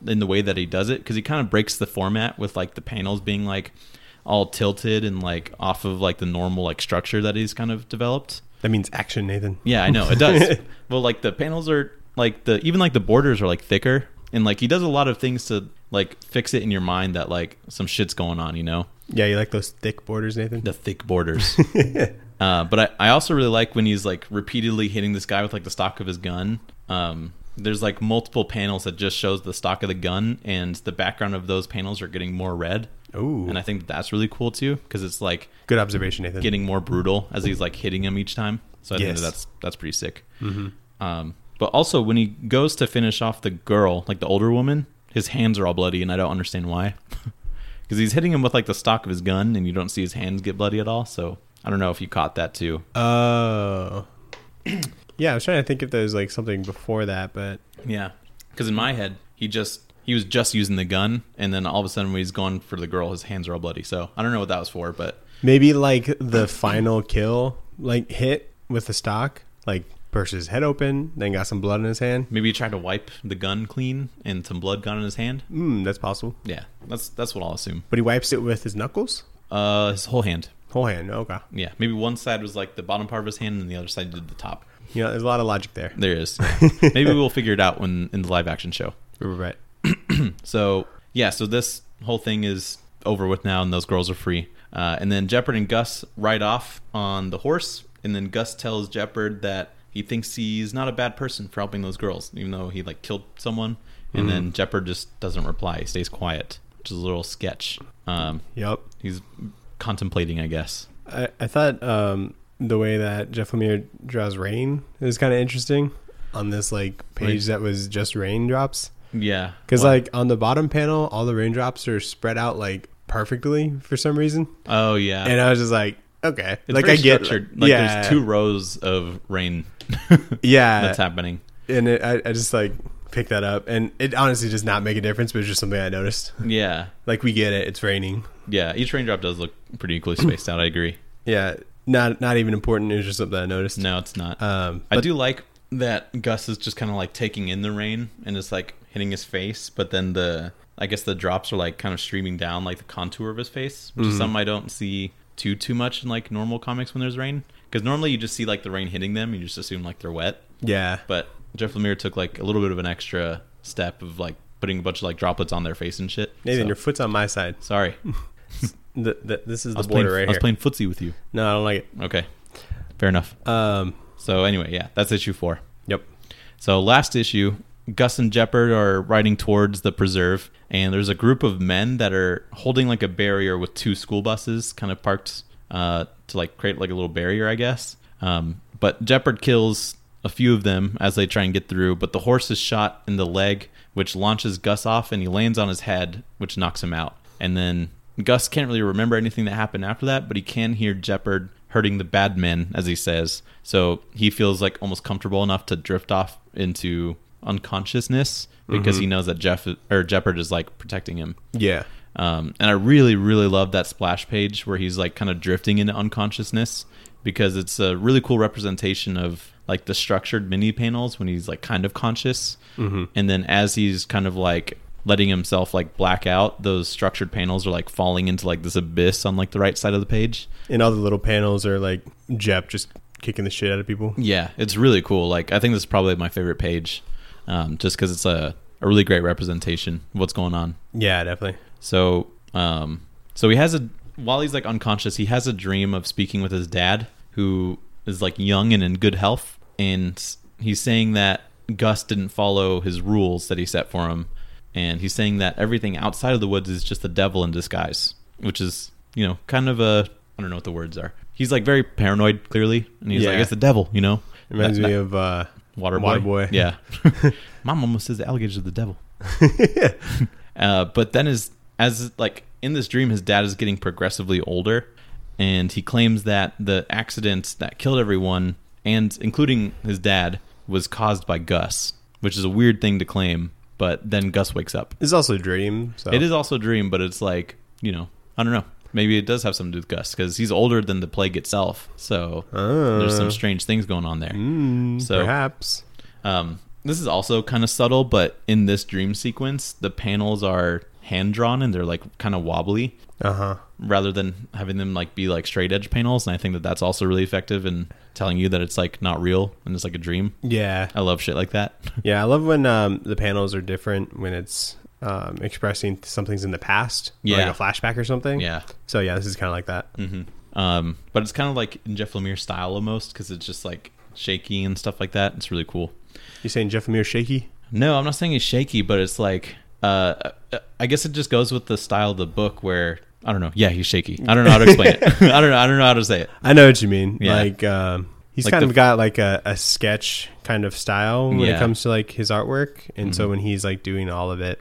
in the way that he does it, because he kind of breaks the format with like the panels being like all tilted and like off of like the normal like structure that he's kind of developed. That means action, Nathan. Yeah, I know it does. Well, like the panels are like the even like the borders are like thicker, and like he does a lot of things to like fix it in your mind that like some shit's going on, you know? Yeah, you like those thick borders, Nathan? The thick borders. uh, but I, I also really like when he's like repeatedly hitting this guy with like the stock of his gun. Um, there's like multiple panels that just shows the stock of the gun, and the background of those panels are getting more red. Ooh. And I think that's really cool too, because it's like good observation, Nathan. Getting more brutal as he's like hitting him each time. So I yes. think that that's that's pretty sick. Mm-hmm. Um, but also when he goes to finish off the girl, like the older woman, his hands are all bloody, and I don't understand why. Because he's hitting him with like the stock of his gun, and you don't see his hands get bloody at all. So I don't know if you caught that too. Oh. Uh, yeah, I was trying to think if there's like something before that, but yeah, because in my head he just he was just using the gun, and then all of a sudden when he's going for the girl, his hands are all bloody. So I don't know what that was for, but maybe like the final kill, like hit with the stock, like burst his head open, then got some blood in his hand. Maybe he tried to wipe the gun clean and some blood got in his hand. Mm, that's possible. Yeah, that's that's what I'll assume. But he wipes it with his knuckles? Uh, his whole hand. Whole hand, okay. Yeah, maybe one side was like the bottom part of his hand, and the other side did the top. You know, there's a lot of logic there. There is. Maybe we'll figure it out when in the live action show. Right. So yeah, so this whole thing is over with now, and those girls are free. Uh, and then Jeopard and Gus ride off on the horse, and then Gus tells Jeopard that he thinks he's not a bad person for helping those girls, even though he like killed someone. And mm-hmm. then Jeopard just doesn't reply; he stays quiet, which is a little sketch. Um, yep. He's contemplating, I guess. I, I thought um, the way that Jeff Lemire draws rain is kind of interesting on this like page right. that was just raindrops. Yeah, because like on the bottom panel, all the raindrops are spread out like perfectly for some reason. Oh yeah, and I was just like, okay, it's like I get, like, like yeah, there's two rows of rain. yeah, that's happening, and it, I, I just like picked that up, and it honestly does not make a difference, but it's just something I noticed. Yeah, like we get it, it's raining. Yeah, each raindrop does look pretty equally spaced out. I agree. Yeah, not not even important. It was just something I noticed. No, it's not. Um, I do like that Gus is just kind of like taking in the rain and it's like hitting his face, but then the I guess the drops are like kind of streaming down like the contour of his face, which mm-hmm. is something I don't see too too much in like normal comics when there's rain, because normally you just see like the rain hitting them, you just assume like they're wet. Yeah, but Jeff Lemire took like a little bit of an extra step of like putting a bunch of like droplets on their face and shit. Nathan, so. Your foot's on my side. Sorry. the, the, this is the border playing, right here. I was playing footsie with you. No, I don't like it. Okay, fair enough. Um. So anyway, yeah, that's issue four. Yep. So last issue, Gus and Jeopard are riding towards the preserve, and there's a group of men that are holding like a barrier with two school buses kind of parked uh, to like create like a little barrier, I guess. Um, but Jeopard kills a few of them as they try and get through, but the horse is shot in the leg, which launches Gus off, and he lands on his head, which knocks him out. And then Gus can't really remember anything that happened after that, but he can hear Jeopard hurting the bad men, as he says. So he feels like almost comfortable enough to drift off into unconsciousness because mm-hmm. he knows that Jeff or Jeopard is like protecting him. Yeah. Um, and I really, really love that splash page where he's like kind of drifting into unconsciousness, because it's a really cool representation of like the structured mini panels when he's like kind of conscious. Mm-hmm. And then as he's kind of like letting himself like black out, those structured panels are like falling into like this abyss on like the right side of the page. And all the little panels are like Jep just kicking the shit out of people. Yeah, it's really cool. Like I think this is probably my favorite page, um, just because it's a, a really great representation of what's going on. Yeah, definitely. So, um, so he has a while he's like unconscious, he has a dream of speaking with his dad, who is like young and in good health, and he's saying that Gus didn't follow his rules that he set for him, and he's saying that everything outside of the woods is just the devil in disguise, which is, you know, kind of a, I don't know what the words are. He's like very paranoid, clearly, and he's yeah. like, it's the devil, you know. It reminds that, me that, of uh, Waterboy. Waterboy. Yeah. My mama says the alligators are the devil. uh, but then as as like in this dream, his dad is getting progressively older, and he claims that the accident that killed everyone, and including his dad, was caused by Gus, which is a weird thing to claim. But then Gus wakes up. It's also a dream. So. It is also a dream, but it's like, you know, I don't know. Maybe it does have something to do with Gus, because he's older than the plague itself. So uh, there's some strange things going on there. Mm, so perhaps. Um, this is also kind of subtle, but in this dream sequence, the panels are hand drawn and they're like kind of wobbly. Uh huh. Rather than having them like be like straight edge panels, and I think that that's also really effective in telling you that it's like not real and it's like a dream. Yeah, I love shit like that. yeah, I love when um, the panels are different when it's um, expressing something's in the past, Yeah. like a flashback or something. Yeah. So yeah, this is kind of like that. hmm Um, but it's kind of like in Jeff Lemire style almost because it's just like shaky and stuff like that. It's really cool. You saying Jeff Lemire shaky? No, I'm not saying it's shaky, but it's like uh, I guess it just goes with the style of the book where. I don't know. Yeah, he's shaky. I don't know how to explain it. I don't know. I don't know how to say it. I know what you mean. Yeah. Like um, he's Like kind the- of got like a, a sketch kind of style when Yeah. it comes to like his artwork, and so Mhm. when he's like doing all of it,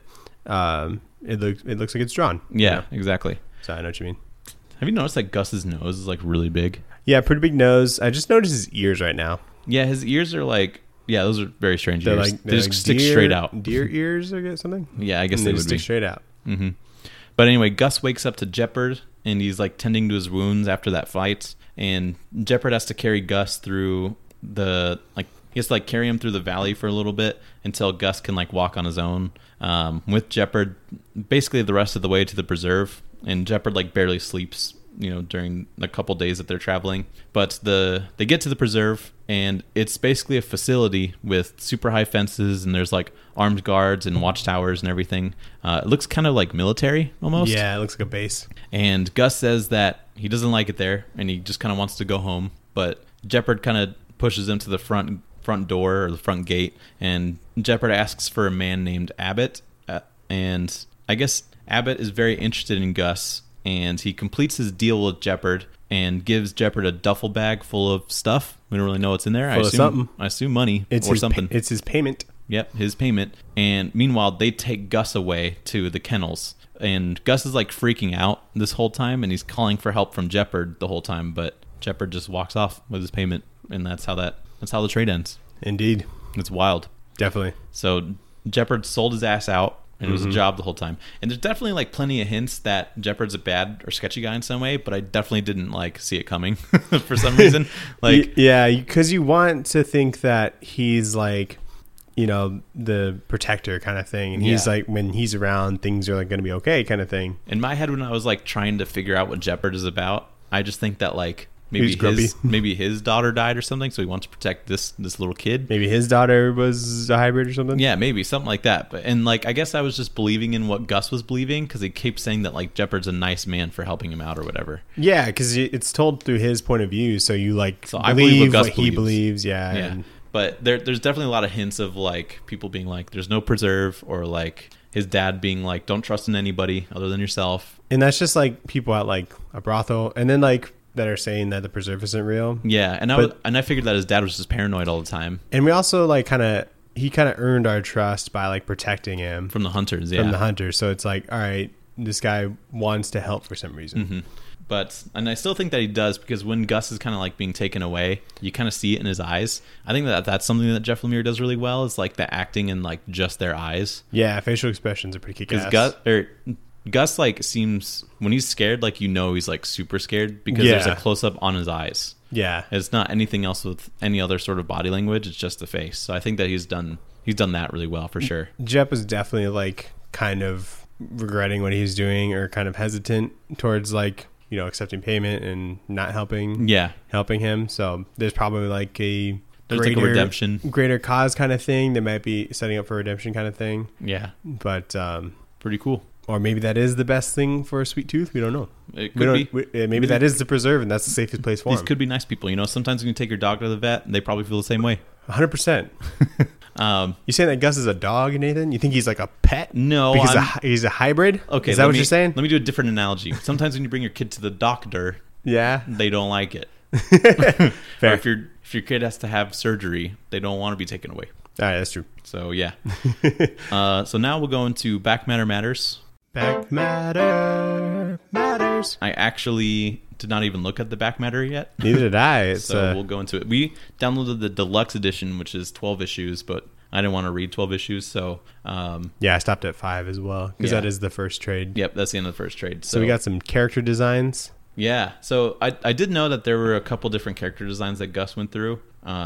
um, it looks it looks like it's drawn. you Yeah, know? exactly. So I know what you mean. Have you noticed that Gus's nose is like really big? Yeah, pretty big nose. I just noticed his ears right now. Yeah, his ears are like yeah, those are very strange They're ears. like they they're just like stick deer, straight out. deer ears or something. Yeah, I guess And they they would just be. stick straight out. hmm But anyway, Gus wakes up to Jeopard and he's like tending to his wounds after that fight, and Jeopard has to carry Gus through the like he has to like carry him through the valley for a little bit until Gus can like walk on his own um, with Jeopard basically the rest of the way to the preserve, and Jeopard like barely sleeps, you know, during the couple days that they're traveling. But the they get to the preserve and it's basically a facility with super high fences and there's like armed guards and watchtowers and everything. Uh, it looks kind of like military almost. Yeah, it looks like a base. And Gus says that he doesn't like it there and he just kind of wants to go home. But Jeopard kind of pushes him to the front front door or the front gate, and Jeopard asks for a man named Abbott. Uh, and I guess Abbott is very interested in Gus, and he completes his deal with Jeopard and gives Jeopard a duffel bag full of stuff. We don't really know what's in there. I Full of assume, something. I assume money It's or his something. Pa- it's his payment. Yep, his payment. And meanwhile, they take Gus away to the kennels. And Gus is like freaking out this whole time, and he's calling for help from Jeopard the whole time. But Jeopard just walks off with his payment, and that's how that that's how the trade ends. Indeed, It's wild. definitely. So Jeopard sold his ass out, and it was Mm-hmm. a job the whole time. And there's definitely like plenty of hints that Jeopard's a bad or sketchy guy in some way, but I definitely didn't like see it coming for some reason. Like, Y- yeah, because you want to think that he's like, you know, the protector kind of thing, and he's Yeah. like, when he's around, things are like going to be okay, kind of thing. in my head when I was like trying to figure out what Jeopard is about, I just think that like maybe He's grumpy. his maybe his daughter died or something, so he wants to protect this this little kid. Maybe his daughter was a hybrid or something. Yeah, maybe something like that. But and like I guess I was just believing in what Gus was believing because he keeps saying that like Jeopard's a nice man for helping him out or whatever. yeah, because it's told through his point of view, so you like So I believe, believe what what, Gus he believes. believes. Yeah, Yeah, and- but there there's definitely a lot of hints of like people being like there's no preserve, or like his dad being like don't trust in anybody other than yourself. and that's just like people at like a brothel, and then like that are saying that the preserve isn't real. Yeah, and I But- was, and I figured that his dad was just paranoid all the time And we also like kind of he kind of earned our trust by like protecting him from the hunters. Yeah, from the hunters. So it's like, all right, this guy wants to help for some reason. hmm But and I still think that he does because when Gus is kind of like being taken away, you kind of see it in his eyes. I think that that's something that Jeff Lemire does really well. Is like the acting in like just their eyes. Yeah, facial expressions are pretty Because kick-ass. Gus or Gus like seems when he's scared, like you know he's like super scared because Yeah. there's a close up on his eyes. Yeah, It's not anything else with any other sort of body language. It's just the face. So I think that he's done he's done that really well for sure. Jep is definitely like kind of regretting what he's doing, or kind of hesitant towards like, you know, accepting payment and not helping Yeah, helping him. So there's probably like a there's like a redemption. greater cause kind of thing. They might be setting up for redemption kind of thing. Yeah, But um, pretty cool. or maybe that is the best thing for a sweet tooth. We don't know. It We could don't, be. we, uh, maybe that is the preserve, and that's the safest place for These him. could be nice people. You know, sometimes when you take your dog to the vet, they probably feel the same way. one hundred percent. Um, You saying that Gus is a dog, Nathan? You think he's like a pet? no, because I'm, a, he's a hybrid. okay. is that let what me- you're saying? Let me do a different analogy. Sometimes when you bring your kid to the doctor, Yeah, they don't like it. Or fair. if your if your kid has to have surgery, they don't want to be taken away. All right, that's true. So yeah. uh, so now we'll go into Back Matter Matters. Back matter matters. I actually did not even look at the back matter yet. Neither did I. It's So uh, we'll go into it. We downloaded the deluxe edition, which is twelve issues, but I didn't want to read twelve issues. So, um, yeah, I stopped at five as well because Yeah. that is the first trade. yep, that's the end of the first trade. So we got some character designs. Yeah. So I, I did know that there were a couple different character designs that Gus went through. Um,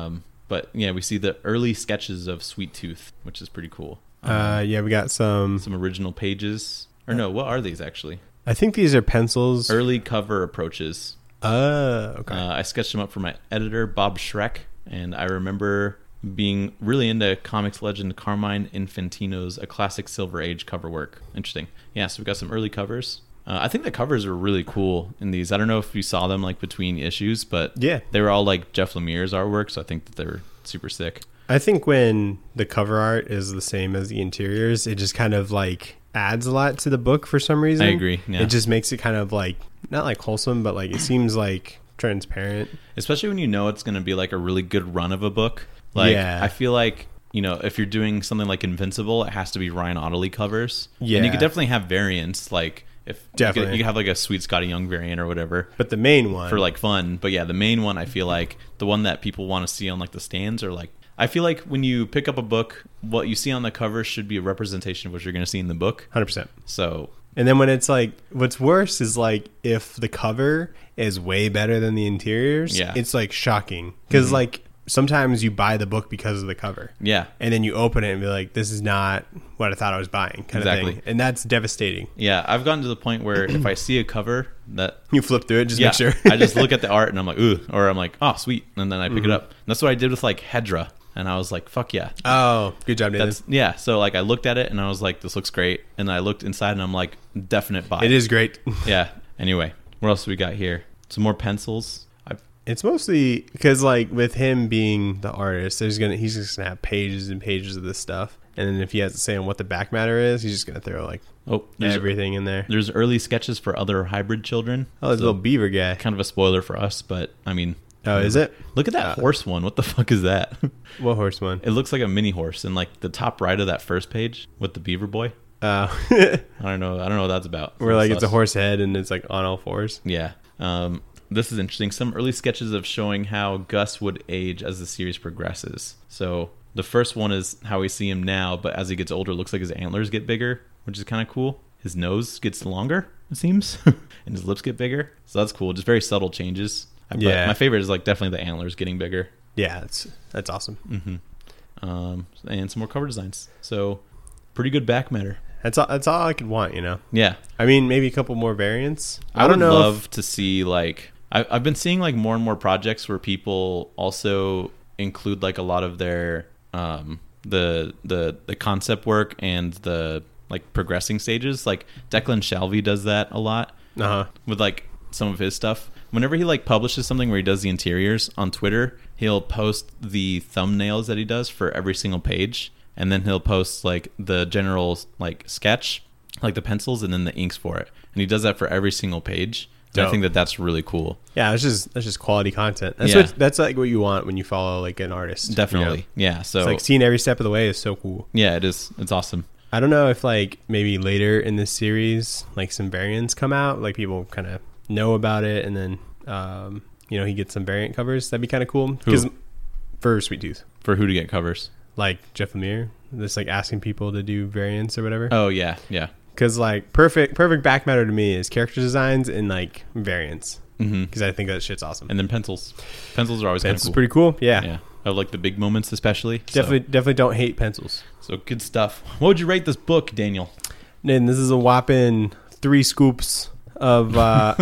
but yeah, we see the early sketches of Sweet Tooth, which is pretty cool. Uh, yeah, we got some. Some original pages. Or no, what are these actually? I think these are pencils. Early cover approaches. Uh, okay. Uh, I sketched them up for my editor, Bob Schreck, and I remember being really into comics legend Carmine Infantino's A Classic Silver Age cover work. Interesting. Yeah, so we got some early covers. Uh, I think the covers are really cool in these. I don't know if you saw them like between issues, but yeah, they were all like Jeff Lemire's artwork, so I think that they're super sick. I think when the cover art is the same as the interiors, it just kind of like adds a lot to the book for some reason. I agree. Yeah. It just makes it kind of like, not like wholesome, but like it seems like transparent. Especially when you know it's going to be like a really good run of a book. Like, yeah. I feel like, you know, if you're doing something like Invincible, it has to be Ryan Ottley covers. Yeah. And you could definitely have variants, like if Definitely. You could, you could have like a Sweet Scotty Young variant or whatever. But the main one For like fun. But yeah, the main one, I feel like the one that people want to see on like the stands or like, I feel like when you pick up a book, what you see on the cover should be a representation of what you're going to see in the book. one hundred percent. So, and then when it's like, what's worse is like if the cover is way better than the interiors, yeah. it's like shocking. Because mm-hmm. like sometimes you buy the book because of the cover. Yeah. And then you open it and be like, this is not what I thought I was buying kind exactly. of thing. And that's devastating. Yeah. I've gotten to the point where if I see a cover that... You flip through it, just yeah, make sure. I just look at the art and I'm like, ooh. Or I'm like, oh, sweet. And then I pick mm-hmm. it up. And that's what I did with like Hedra. And I was like, fuck yeah. Oh, good job, Nathan. That's, yeah. So like I looked at it and I was like, this looks great. And I looked inside and I'm like, definite buy. It is great. Yeah. Anyway, what else do we got here? Some more pencils. I've, It's mostly because, like, with him being the artist, there's gonna he's just gonna have pages and pages of this stuff, and then if he has to say on what the back matter is, he's just gonna throw like oh, there's, everything in there. There's early sketches for other hybrid children. Oh, there's a so little beaver guy. Kind of a spoiler for us, but I mean. Oh, is it? Look at that uh, horse one. What the fuck is that? What horse one? It looks like a mini horse in like the top right of that first page with the beaver boy. Oh, I don't know. I don't know what that's about. Where like it's a horse head and it's like on all fours. Yeah. Um, this is interesting. Some early sketches of showing how Gus would age as the series progresses. So the first one is how we see him now, but as he gets older, it looks like his antlers get bigger, which is kind of cool. His nose gets longer, it seems, and his lips get bigger. So that's cool. Just very subtle changes. But yeah. My favorite is like definitely the antlers getting bigger. Yeah, that's that's awesome. Mm-hmm. Um, and some more cover designs. So pretty good back matter. That's all. That's all I could want. You know. Yeah. I mean, maybe a couple more variants. I, I don't would know. love if, to see like I, I've been seeing like more and more projects where people also include like a lot of their um the the the concept work and the like progressing stages. Like Declan Shalvey does that a lot uh-huh. with like some of his stuff. Whenever he like publishes something where he does the interiors on Twitter, he'll post the thumbnails that he does for every single page, and then he'll post like the general like sketch, like the pencils, and then the inks for it. And he does that for every single page. And I think that that's really cool. Yeah, it's just that's just quality content. That's yeah. what that's like what you want when you follow like an artist. Definitely, you know? Yeah. So it's like seeing every step of the way is so cool. Yeah, it is. It's awesome. I don't know if like maybe later in this series, like some variants come out, like people kind of know about it, and then um, you know he gets some variant covers. That'd be kind of cool. Because for Sweet Tooth, for who to get covers, like Jeff Lemire, just like asking people to do variants or whatever. Oh yeah, yeah. Because like perfect, perfect back matter to me is character designs and like variants. Because mm-hmm. I think that shit's awesome. And then pencils. Pencils are always kind of cool. It's pretty cool. Yeah. Yeah. I like the big moments, especially. Definitely, so. definitely don't hate pencils. So good stuff. What would you rate this book, Daniel? And this is a whopping three scoops of uh,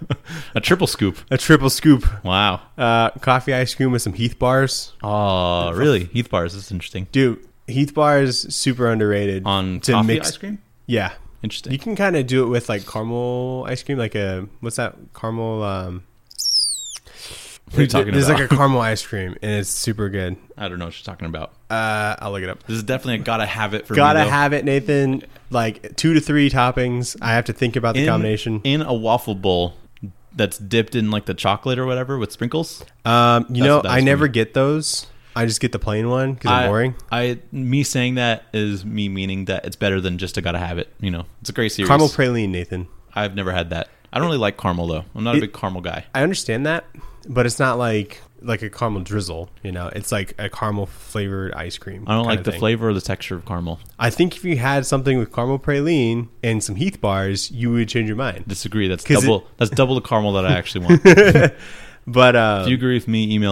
a triple scoop. A triple scoop. Wow. Uh, coffee ice cream with some Heath bars. Oh, really? Heath bars. That's interesting. Dude, Heath bars super underrated. On to coffee mix. ice cream? Yeah. Interesting. You can kind of do it with like caramel ice cream, like a what's that caramel? Um, what are you talking there's about? like a caramel ice cream, and it's super good. I don't know what you're talking about. Uh, I'll look it up. This is definitely a gotta have it for gotta me. Gotta have it, Nathan. Like two to three toppings. I have to think about the in, combination in a waffle bowl that's dipped in like the chocolate or whatever with sprinkles. Um, you that's, know, that's I never me. get those. I just get the plain one because I, they're boring. I me saying that is me meaning that it's better than just a gotta have it. You know, it's a great series. Caramel praline, Nathan. I've never had that. I don't really like caramel though. I'm not it, a big caramel guy. I understand that, but it's not like like a caramel drizzle. You know, it's like a caramel flavored ice cream. I don't like the thing. flavor or the texture of caramel. I think if you had something with caramel praline and some Heath bars, you would change your mind. Disagree. That's double. It, that's double the caramel that I actually want. But uh, if you agree with me, email in.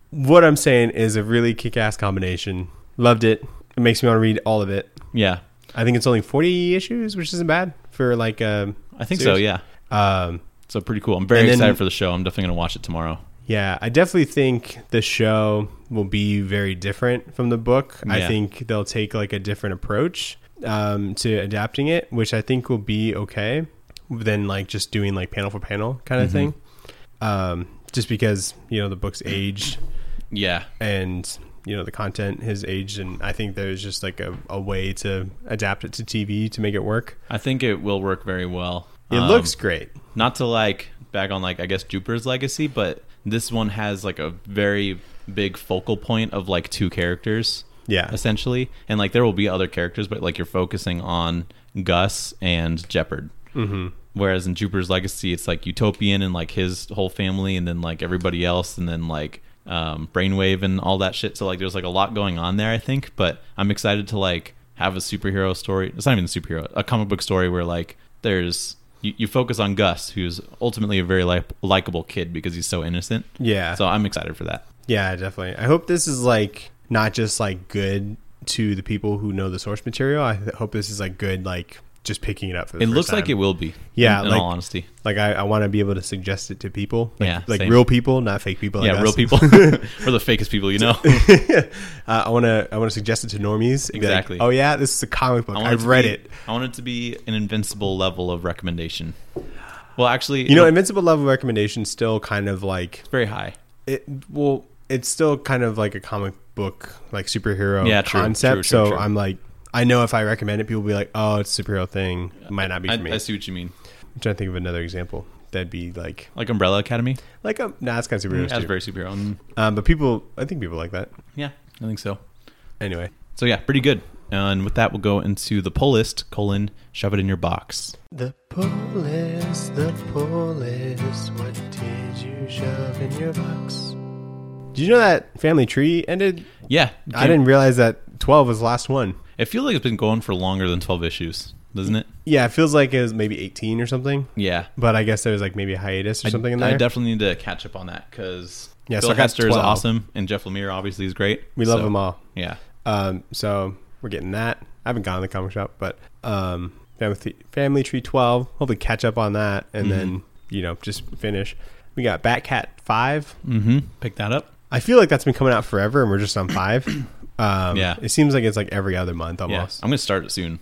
what I'm saying is a really kick-ass combination. Loved it. It makes me want to read all of it. Yeah. I think it's only forty issues, which isn't bad for like a I think series. so, yeah. Um, So pretty cool. I'm very And then- excited for the show. I'm definitely going to watch it tomorrow. yeah, I definitely think the show will be very different from the book. I Yeah. think they'll take like a different approach um, to adapting it, which I think will be okay than like just doing like panel for panel kind of Mhm. thing. Um, just because, you know, the book's aged Yeah. and, you know, the content has aged, and I think there's just like a, a way to adapt it to T V to make it work. I think it will work very well. It Um, looks great. Not to like back on like I guess Jupiter's Legacy, but this one has like a very big focal point of like two characters Yeah. essentially, and like there will be other characters, but like you're focusing on Gus and Jeopard. Mm-hmm. Whereas in Jupiter's Legacy, it's like Utopian and like his whole family, and then like everybody else, and then like um, Brainwave and all that shit. So like there's like a lot going on there, I think. But I'm excited to like have a superhero story. It's not even a superhero, a comic book story where like there's you, you focus on Gus, who's ultimately a very like likable kid because he's so innocent. Yeah. So I'm excited for that. Yeah, definitely. I hope this is like not just like good to the people who know the source material. I th- hope this is like good, like just picking it up for the It first looks like time. it will be. Yeah, in, in like- all honesty. Like I, I want to be able to suggest it to people. Like, Yeah, like same. real people, not fake people. Yeah, like real us. people. We're the fakest people, you know. uh, I want to. I want to suggest it to normies. and be like, Exactly. oh yeah, this is a comic book. I want I've to read be- it. I want it to be an invincible level of recommendation. Well, actually, You know, it'll- Invincible level recommendation still kind of like it's very high. it. Well, it's still kind of like a comic book, like superhero Yeah, true, concept. true, true, so true. I'm like, I know if I recommend it, people will be like, oh, it's a superhero thing. It might not be for I, me. I see what you mean. I'm trying to think of another example. That'd be like Like Umbrella Academy. like a nah, it's kind of superheroes That's too. very superhero. Mm, Um, but people, I think people like that. Yeah, I think so. Anyway, So yeah, pretty good. And with that, we'll go into the pull list. Colon, shove it in your box. the pull list, the pull list. What did you shove in your box? Did you know that Family Tree ended? Yeah, I didn't realize that twelve was the last one. It feels like it's been going for longer than twelve issues, doesn't it? Yeah, it feels like it was maybe eighteen or something. Yeah. But I guess there was like maybe a hiatus or I, something in I there. definitely need to catch up on that because Yeah, so Phil I got Hester is twelve. awesome and Jeff Lemire obviously is great. we love So, them all. Yeah. Um, so we're getting that. I haven't gone to the comic shop, but um, Family, Family Tree twelve. Hopefully catch up on that, and Mhm. then you know just finish. We got Batcat five. Mm-hmm. Pick that up. I feel like that's been coming out forever, and we're just on five. Um, Yeah. it seems like it's like every other month Yeah. almost. I'm gonna start it soon.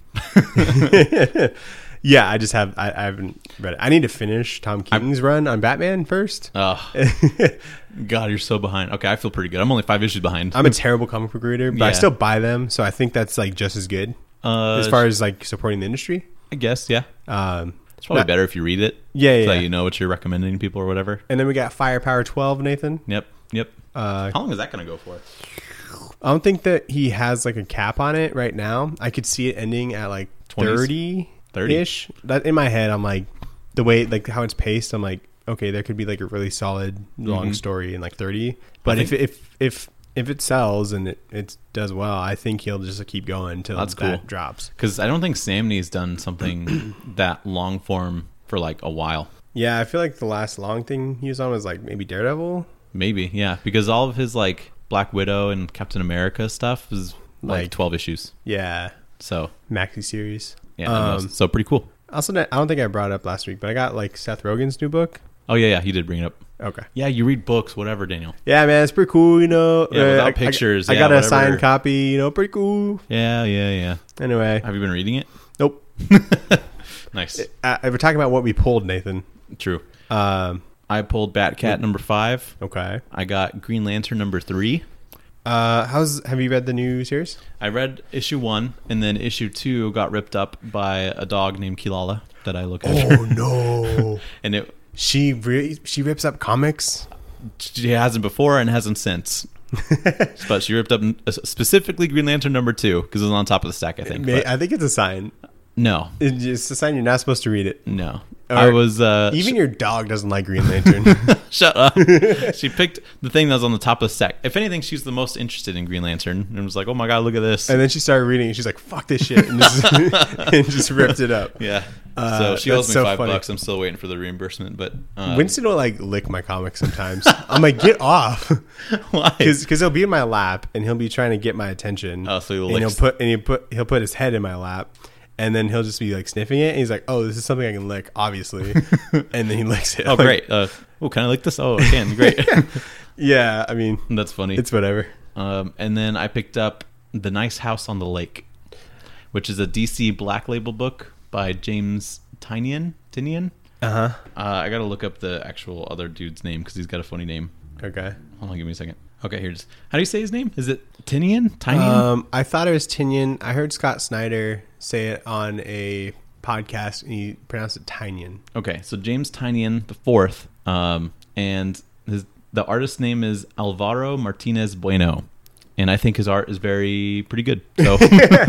Yeah, I just have I, I haven't read it. I need to finish Tom Keating's run on Batman first. Oh, God, you're so behind. Okay, I feel pretty good. I'm only five issues behind. I'm a terrible comic book reader, but I Yeah. still buy them, so I think that's like just as good uh, as far as like supporting the industry. I guess, yeah. Um, It's probably Not- better if you read it. yeah, yeah. So yeah. that you know what you're recommending to people or whatever. And then we got Firepower twelve, Nathan. Yep. Yep. Uh, How long is that going to go for? I don't think that he has like a cap on it right now. I could see it ending at like twenties? thirty thirty? ish. That in my head, I'm like the way like how it's paced. I'm like, okay, there could be like a really solid long Mhm. story in like thirty. But I if think- if if if it sells and it, it does well, I think he'll just keep going until That's that cool. drops. Because I don't think Samney's done something that long form for like a while. Yeah, I feel like the last long thing he was on was like maybe Daredevil. Maybe, yeah. Because all of his like Black Widow and Captain America stuff is like, Like- twelve issues. Yeah, So maxi series. yeah, Um, so pretty cool. Also, I don't think I brought it up last week, but I got like Seth Rogen's new book. Oh yeah, yeah. You did bring it up. Okay. Yeah, you read books, whatever, Daniel. Yeah, man, it's pretty cool. You know, Yeah, Uh, without I- I- pictures, I, yeah, got a whatever. signed copy. You know, pretty cool. Yeah, yeah, yeah. Anyway, Have you been reading it? nope. Nice. Uh, we're talking about what we pulled, Nathan. True. Um, I pulled Batcat number five. okay. I got Green Lantern number three. Uh, how's have you read the new series? I read issue one, and then issue two got ripped up by a dog named Kilala that I look after. Oh no, And it she re- she rips up comics. she hasn't before and hasn't since. But she ripped up uh, specifically Green Lantern number two because it was on top of the stack, I think. May- But I think it's a sign. no, It's just a sign you're not supposed to read it. no. I was uh, even your dog doesn't like Green Lantern. Shut up. She picked the thing that was on the top of the stack. If anything, she's the most interested in Green Lantern and was like, oh my God, look at this. And then she started reading and she's like, fuck this shit. And just, and just ripped it up. Yeah. Uh, so she owes me so five funny. bucks. I'm still waiting for the reimbursement. But um, Winston will like lick my comics sometimes. I'm like, get off. why? Because he'll be in my lap and he'll be trying to get my attention. Oh, so he and licks. he'll put and he'll put he'll put his head in my lap. And then he'll just be like sniffing it. And he's like, oh, this is something I can lick, obviously. And then he licks it. Oh, I'm like, great. Uh, oh, can I lick this? Oh, I can. Great. yeah, I mean, That's funny. it's whatever. Um, and then I picked up The Nice House on the Lake, which is a D C Black Label book by James Tynion. Tynion? Uh-huh. Uh, I got to look up the actual other dude's name because he's got a funny name. Okay. Hold on, give me a second. Okay, here's. How do you say his name? Is it Tynion? Tynion? Um, I thought it was Tinian. I heard Scott Snyder say it on a podcast, and he pronounced it Tynion. Okay, so James Tynion the fourth, um, and his the artist's name is Alvaro Martinez Bueno, and I think his art is very pretty good. So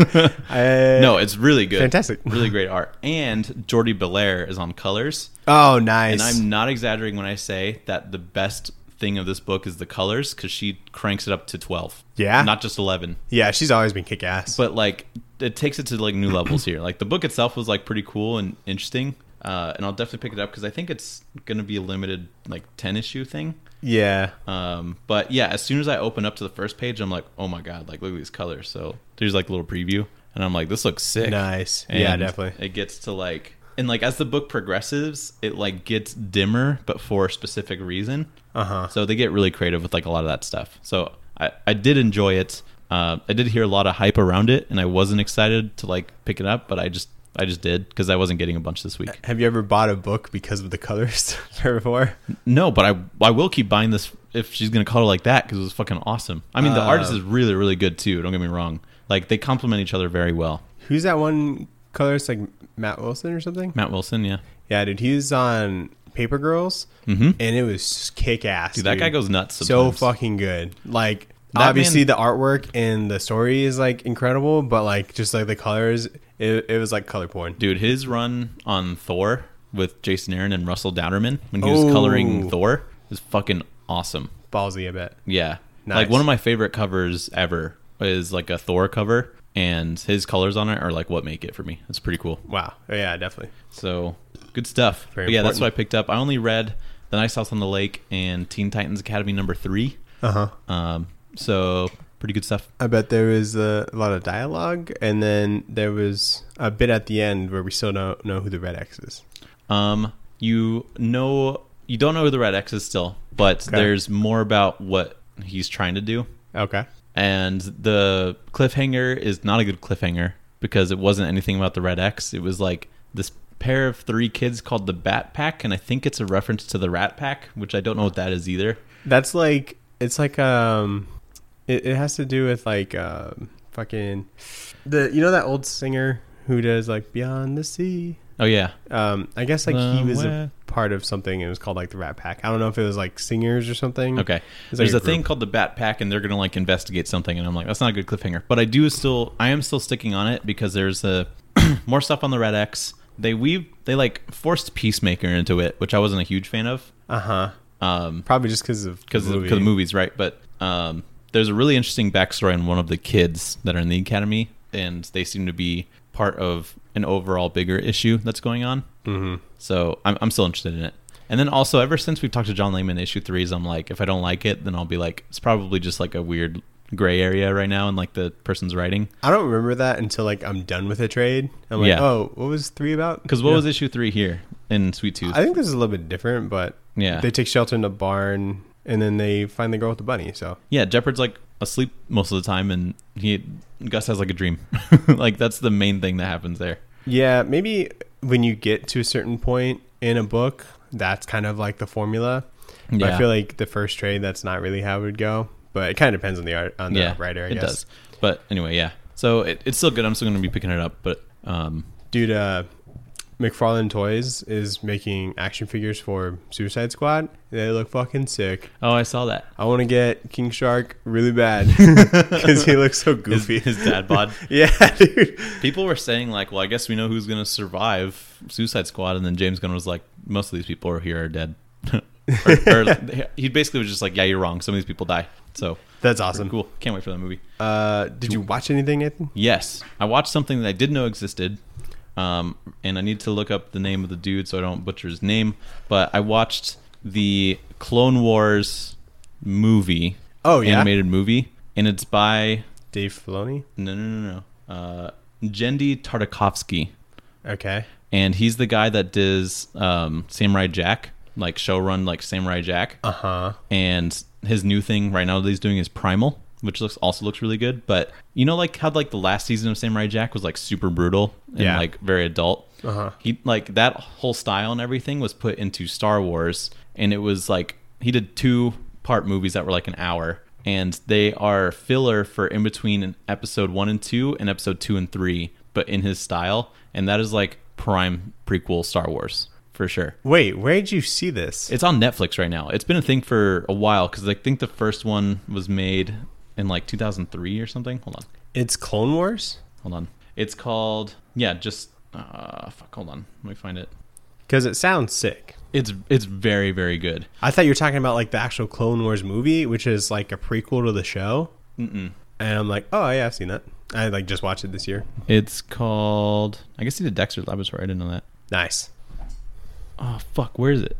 I, no, it's really good, Fantastic. really great art. And Jordi Belair is on colors, Oh, nice. and I'm not exaggerating when I say that the best thing of this book is the colors because she cranks it up to twelve, Yeah? not just eleven. Yeah, she's always been kick-ass. But like it takes it to like new levels here. Like the book itself was like pretty cool and interesting, uh, and I'll definitely pick it up because I think it's gonna be a limited like ten issue thing. yeah. Um, but yeah, as soon as I open up to the first page, I'm like, oh my God, like look at these colors. So there's like a little preview, and I'm like, this looks sick. Nice. And Yeah, definitely. It gets to like, and like as the book progresses, it like gets dimmer, but for a specific reason. Uh-huh. So they get really creative with like a lot of that stuff. So I, I did enjoy it. Uh, I did hear a lot of hype around it, and I wasn't excited to like pick it up, but I just I just did because I wasn't getting a bunch this week. Have you ever bought a book because of the colors before? No, but I I will keep buying this if she's gonna color like that because it was fucking awesome. I mean, the Uh, artist is really really good too. Don't get me wrong. Like they complement each other very well. Who's that one colorist, like Matt Wilson or something? Matt Wilson, yeah. Yeah, dude. He was on Paper Girls, Mm-hmm. and it was kick-ass. Dude, that dude. guy goes nuts. so Sometimes. fucking good. Like, That obviously man- the artwork and the story is like incredible, but like just like the colors, it, it was like color porn. Dude, his run on Thor with Jason Aaron and Russell Dowderman when he was Oh. coloring Thor is fucking awesome. Ballsy, I bet. Yeah. Nice. Like one of my favorite covers ever is like a Thor cover, and his colors on it are like what make it for me. It's pretty cool. Wow. Yeah, definitely. So good stuff. Very But yeah, that's important. what I picked up. I only read The Nice House on the Lake and Teen Titans Academy number three. Uh huh. Um, so pretty good stuff. I bet there was a, a lot of dialogue, and then there was a bit at the end where we still don't know who the Red X is. Um, you know, you don't know who the Red X is still, but Okay. there's more about what he's trying to do. Okay. And the cliffhanger is not a good cliffhanger because it wasn't anything about the Red X. It was like this pair of three kids called the Bat Pack, and I think it's a reference to the Rat Pack, which I don't know what that is either. That's like it's like um, it, it has to do with like um, fucking the you know that old singer who does like Beyond the Sea. Oh yeah, Um, I guess like he was a Somewhere. part of something. It was called like the Rat Pack. I don't know if it was like singers or something. okay. It's There's like a, a thing group. called the Bat Pack, and they're gonna like investigate something, and I'm like, that's not a good cliffhanger. But I do still, I am still sticking on it because there's a more stuff on the Red X. They weave, they like forced Peacemaker into it, which I wasn't a huge fan of. Uh huh. Um, Probably just because of because the of movie. the movies, right? But um, there's a really interesting backstory on one of the kids that are in the academy, and they seem to be part of an overall bigger issue that's going on. Mm-hmm. So I'm I'm still interested in it. And then also, ever since we've talked to John Layman issue threes, I'm like, if I don't like it, then I'll be like, it's probably just like a weird gray area right now in like the person's writing. I don't remember that until like I'm done with a trade. I'm like, Yeah. oh, what was three about? Because what Yeah. was issue three here in Sweet Tooth? I think this is a little bit different, but Yeah. they take shelter in the barn and then they find the girl with the bunny. So Yeah, Jeopard's like asleep most of the time, and he Gus has like a dream. Like that's the main thing that happens there. yeah, maybe when you get to a certain point in a book, that's kind of like the formula. But Yeah. I feel like the first trade, that's not really how it would go. But it kind of depends on the art on the yeah, writer, I it guess. does. But anyway, yeah. So it, it's still good. I'm still going to be picking it up. But um, Dude, uh, McFarlane Toys is making action figures for Suicide Squad. They look fucking sick. Oh, I saw that. I want to get King Shark really bad because he looks so goofy. His, his dad bod. Yeah, dude. People were saying like, well, I guess we know who's gonna survive Suicide Squad, and then James Gunn was like, most of these people are here are dead. or, or he basically was just like, yeah, you're wrong. Some of these people die. So that's awesome. Cool. Can't wait for that movie. Uh, did you watch anything, Nathan? Yes, I watched something that I didn't know existed. Um, and I need to look up the name of the dude so I don't butcher his name. But I watched the Clone Wars movie. Oh, yeah? Animated movie. And it's by... Dave Filoni? No, no, no, no. Uh, Genndy Tartakovsky. Okay. And he's the guy that does um, Samurai Jack. Like, showrun, like, Samurai Jack. Uh-huh. And his new thing right now that he's doing is Primal, which looks also looks really good. But you know, like how like the last season of Samurai Jack was like super brutal and yeah. like very adult. Uh-huh. He like that whole style and everything was put into Star Wars, and it was like he did two part movies that were like an hour, and they are filler for in between episode one and two and episode two and three, but in his style, and that is like prime prequel Star Wars. For sure. Wait, where did you see this? It's on Netflix right now. It's been a thing for a while because I think the first one was made in like two thousand three or something. Hold on. It's Clone Wars? Hold on. It's called, yeah, just, uh, fuck, hold on. Let me find it. Because it sounds sick. It's it's very, very good. I thought you were talking about like the actual Clone Wars movie, which is like a prequel to the show. Mm-mm. And I'm like, oh, yeah, I've seen that. I like just watched it this year. It's called, I guess he did Dexter's Laboratory. I didn't know that. Nice. Oh, fuck, where is it?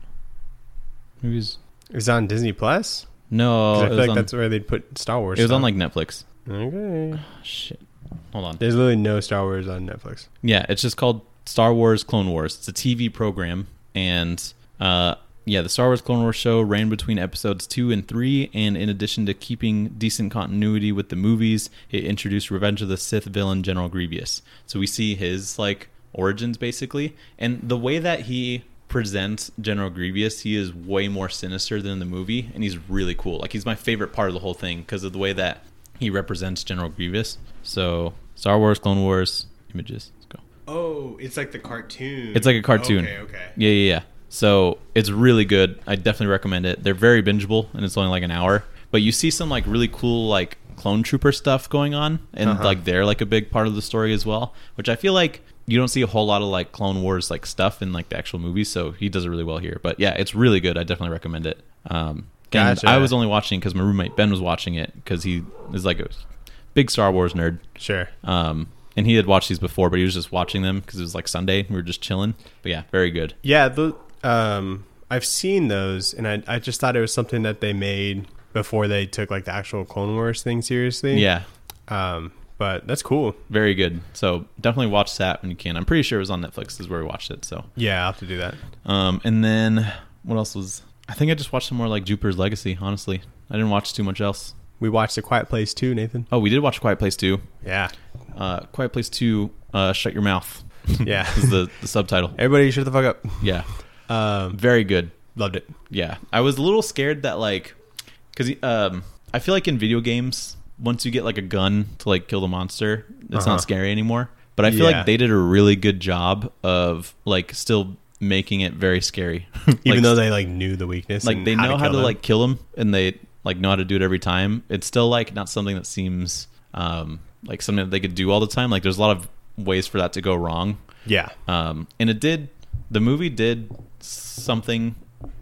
Movies. Is it on Disney Plus? No. I it feel was like on, that's where they'd put Star Wars It was stuff. on like Netflix. Okay. Oh, shit. Hold on. There's literally no Star Wars on Netflix. Yeah, it's just called Star Wars Clone Wars. It's a T V program, and uh, yeah, the Star Wars Clone Wars show ran between episodes two and three, and in addition to keeping decent continuity with the movies, it introduced Revenge of the Sith villain General Grievous. So we see his like origins basically, and the way that he presents General Grievous, he is way more sinister than in the movie, and he's really cool. Like he's my favorite part of the whole thing because of the way that he represents General Grievous. So Star Wars Clone Wars images. Let's go. Oh, it's like the cartoon. It's like a cartoon. Okay, okay. Yeah, yeah, yeah. So it's really good. I definitely recommend it. They're very bingeable, and it's only like an hour. But you see some like really cool like clone trooper stuff going on, and Uh-huh. like they're like a big part of the story as well, which I feel like you don't see a whole lot of like Clone Wars like stuff in like the actual movies. So he does it really well here. But yeah, it's really good. I definitely recommend it. Um, and Gotcha. I was only watching because my roommate Ben was watching it because he is like a big Star Wars nerd. Sure. Um, and he had watched these before, but he was just watching them because it was like Sunday. We were just chilling. But yeah, very good. Yeah, the, um, I've seen those, and I, I just thought it was something that they made before they took like the actual Clone Wars thing seriously. Yeah, Um, but that's cool. very good. So definitely watch that when you can. I'm pretty sure it was on Netflix is where we watched it. So, Yeah, I'll have to do that. um, and then what else was? I think I just watched some more like Jupiter's Legacy. Honestly, I didn't watch too much else. We watched A Quiet Place too, Nathan. Oh, we did watch Quiet Place two. Yeah. Uh, Quiet Place two. Uh, Shut Your Mouth. Yeah. is the the subtitle. Everybody shut the fuck up. Yeah, Um, very good. loved it. Yeah, I was a little scared that like, because um, I feel like in video games, once you get like a gun to like kill the monster, it's Uh-huh. not scary anymore. But I feel Yeah. like they did a really good job of like still making it very scary, Even Like, though they like knew the weakness. like and they know how kill to them. like kill them and they like know how to do it every time. It's still like not something that seems um, like something that they could do all the time. Like there's a lot of ways for that to go wrong. Yeah. Um, and it did, the movie did something,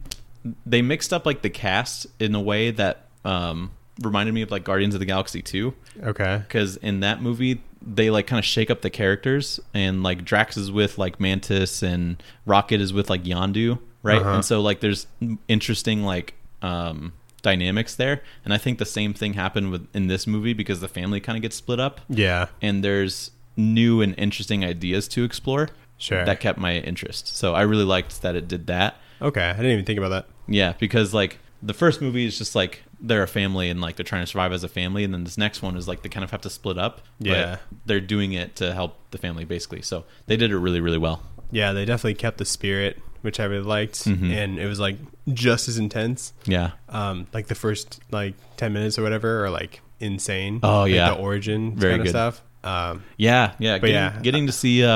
they mixed up like the cast in a way that um, reminded me of like Guardians of the Galaxy two. Okay. Because in that movie, they like kind of shake up the characters, and like Drax is with like Mantis and Rocket is with like Yondu, right? Uh-huh. And so like there's interesting like um, dynamics there. And I think the same thing happened with in this movie because the family kind of gets split up, Yeah. and there's new and interesting ideas to explore. Sure. That kept my interest. So I really liked that it did that. Okay. I didn't even think about that. Yeah, because like the first movie is just like they're a family and like they're trying to survive as a family, and then this next one is like they kind of have to split up. Yeah. But they're doing it to help the family basically. So they did it really, really well. Yeah, they definitely kept the spirit, which I really liked, Mhm. and it was like just as intense. Yeah. Um, like the first like ten minutes or whatever are like insane. Oh, Like, yeah. the origin Very kind of good. stuff. Um, Yeah, yeah. But Getting, yeah. getting to see um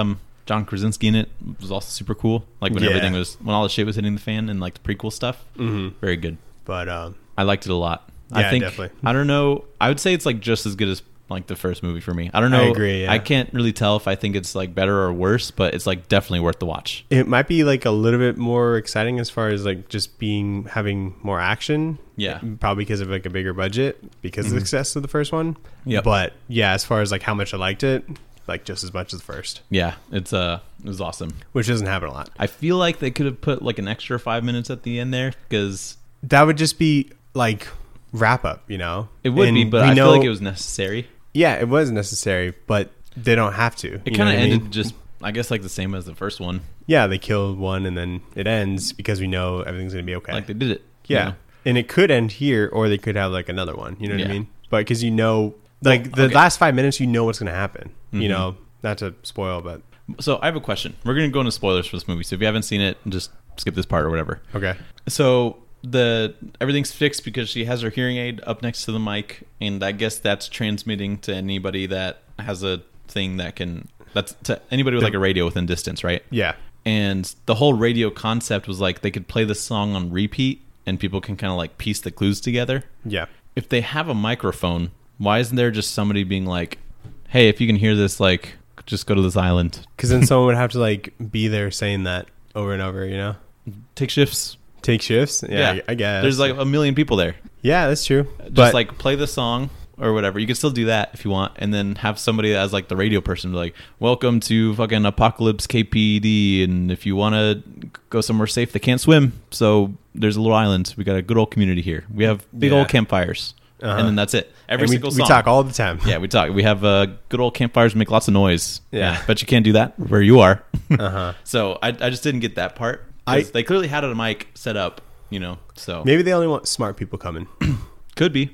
John Krasinski in it was also super cool. Like when Yeah. everything was when all the shit was hitting the fan and like the prequel stuff. Mm-hmm. Very good. But um, I liked it a lot. Yeah, I think definitely. I don't know. I would say it's like just as good as like the first movie for me. I don't know. I agree, yeah. I can't really tell if I think it's like better or worse, but it's like definitely worth the watch. it might be like a little bit more exciting as far as like just being having more action. Yeah. Probably because of like a bigger budget because of the success of the first one. Yep. But yeah, as far as like how much I liked it, like just as much as the first, Yeah, it's uh, it was awesome. which doesn't happen a lot. I feel like they could have put like an extra five minutes at the end there because That would just be like wrap up, you know? it would And be, but we I know, feel like it was necessary. yeah, it was necessary, but they don't have to. It you know kind of what I ended mean? just, I guess, like the same as the first one. Yeah, they kill one and then it ends because we know everything's gonna be okay. Like they did it. you Yeah, know? and it could end here, or they could have like another one. You know what Yeah. I mean? But because you know, like Well, the okay. last five minutes, you know what's going to happen. You Mhm. know, not to spoil, but So I have a question. We're gonna go into spoilers for this movie. So if you haven't seen it, just skip this part or whatever. okay. So the everything's fixed because she has her hearing aid up next to the mic, and I guess that's transmitting to anybody that has a thing that can. That's to anybody with like a radio within distance, right? Yeah, And the whole radio concept was like they could play the song on repeat, and people can kind of like piece the clues together. yeah. If they have a microphone, why isn't there just somebody being like, "Hey, if you can hear this, like, just go to this island, Because then someone would have to like be there saying that over and over. You know, take shifts." take shifts. Yeah, Yeah. I guess. There's like a million people there. yeah, that's true. Just But like play the song or whatever. You can still do that if you want, and then have somebody as like the radio person be like, "Welcome to fucking Apocalypse K P D, and if you want to go somewhere safe, they can't swim, so there's a little island. We got a good old community here. We have big Yeah. old campfires, Uh-huh. and then that's it. Every and we, single we song. talk all the time. yeah, we talk. We have uh, good old campfires, make lots of noise. Yeah. but you can't do that where you are. Uh huh. So I, I just didn't get that part. I- 'Cause they clearly had a mic set up, you know. So Maybe they only want smart people coming. could be,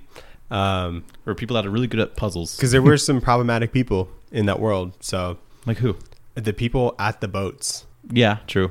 Um, or people that are really good at puzzles. because there were some problematic people in that world. So Like who? the people at the boats. Yeah, true.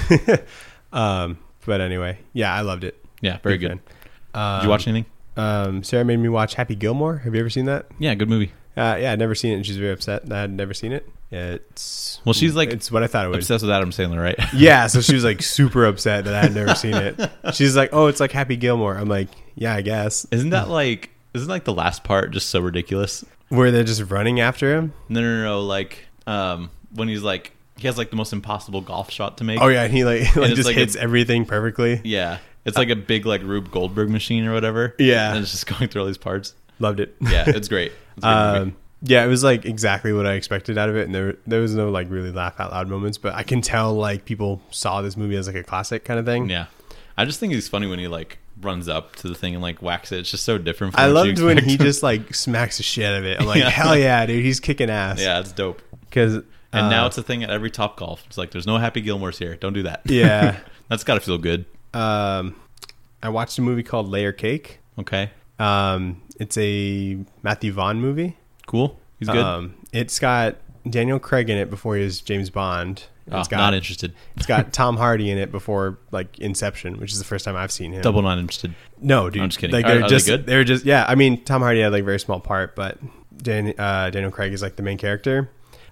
Um, but anyway, yeah, I loved it. Yeah, very Big good. fan. Um, Did you watch anything? Um, Sarah made me watch Happy Gilmore. Have you ever seen that? Yeah, good movie. Uh, yeah, I'd never seen it, and she's very upset that I'd never seen it. It's Well, she's like it's what I thought it was. obsessed with Adam Sandler, right? Yeah, so she was like super upset that I had never seen it. She's like, "Oh, it's like Happy Gilmore." I'm like, "Yeah, I guess." Isn't that like? Isn't like the last part just so ridiculous? Where they're just running after him. No, no, no. no like, um, when he's like, he has like the most impossible golf shot to make. Oh yeah, and he like, like it's just like hits a- everything perfectly. Yeah, it's like a big like Rube Goldberg machine or whatever. Yeah. and it's just going through all these parts. Loved it. Yeah, it's great. It's a great movie. Um, yeah, it was like exactly what I expected out of it, and there there was no like really laugh out loud moments, but I can tell like people saw this movie as like a classic kind of thing. Yeah, I just think he's funny when he like runs up to the thing and like whacks it. It's just so different. From I what you loved when expect. he just like smacks the shit out of it. I'm like, Yeah. hell yeah, dude, he's kicking ass. Yeah, it's dope. because And now it's a thing at every Top Golf. It's like there's no Happy Gilmores here. Don't do that. yeah. That's got to feel good. Um, I watched a movie called Layer Cake. Okay, Um, it's a Matthew Vaughn movie. cool. He's good. Um, it's got Daniel Craig in it before he was James Bond. oh, It's got not interested. it's got Tom Hardy in it before like Inception, which is the first time I've seen him. Double not interested. No, dude. I'm just kidding. Like Are- they're are they just good? they're just yeah. I mean, Tom Hardy had like a very small part, but Dan, uh, Daniel Craig is like the main character.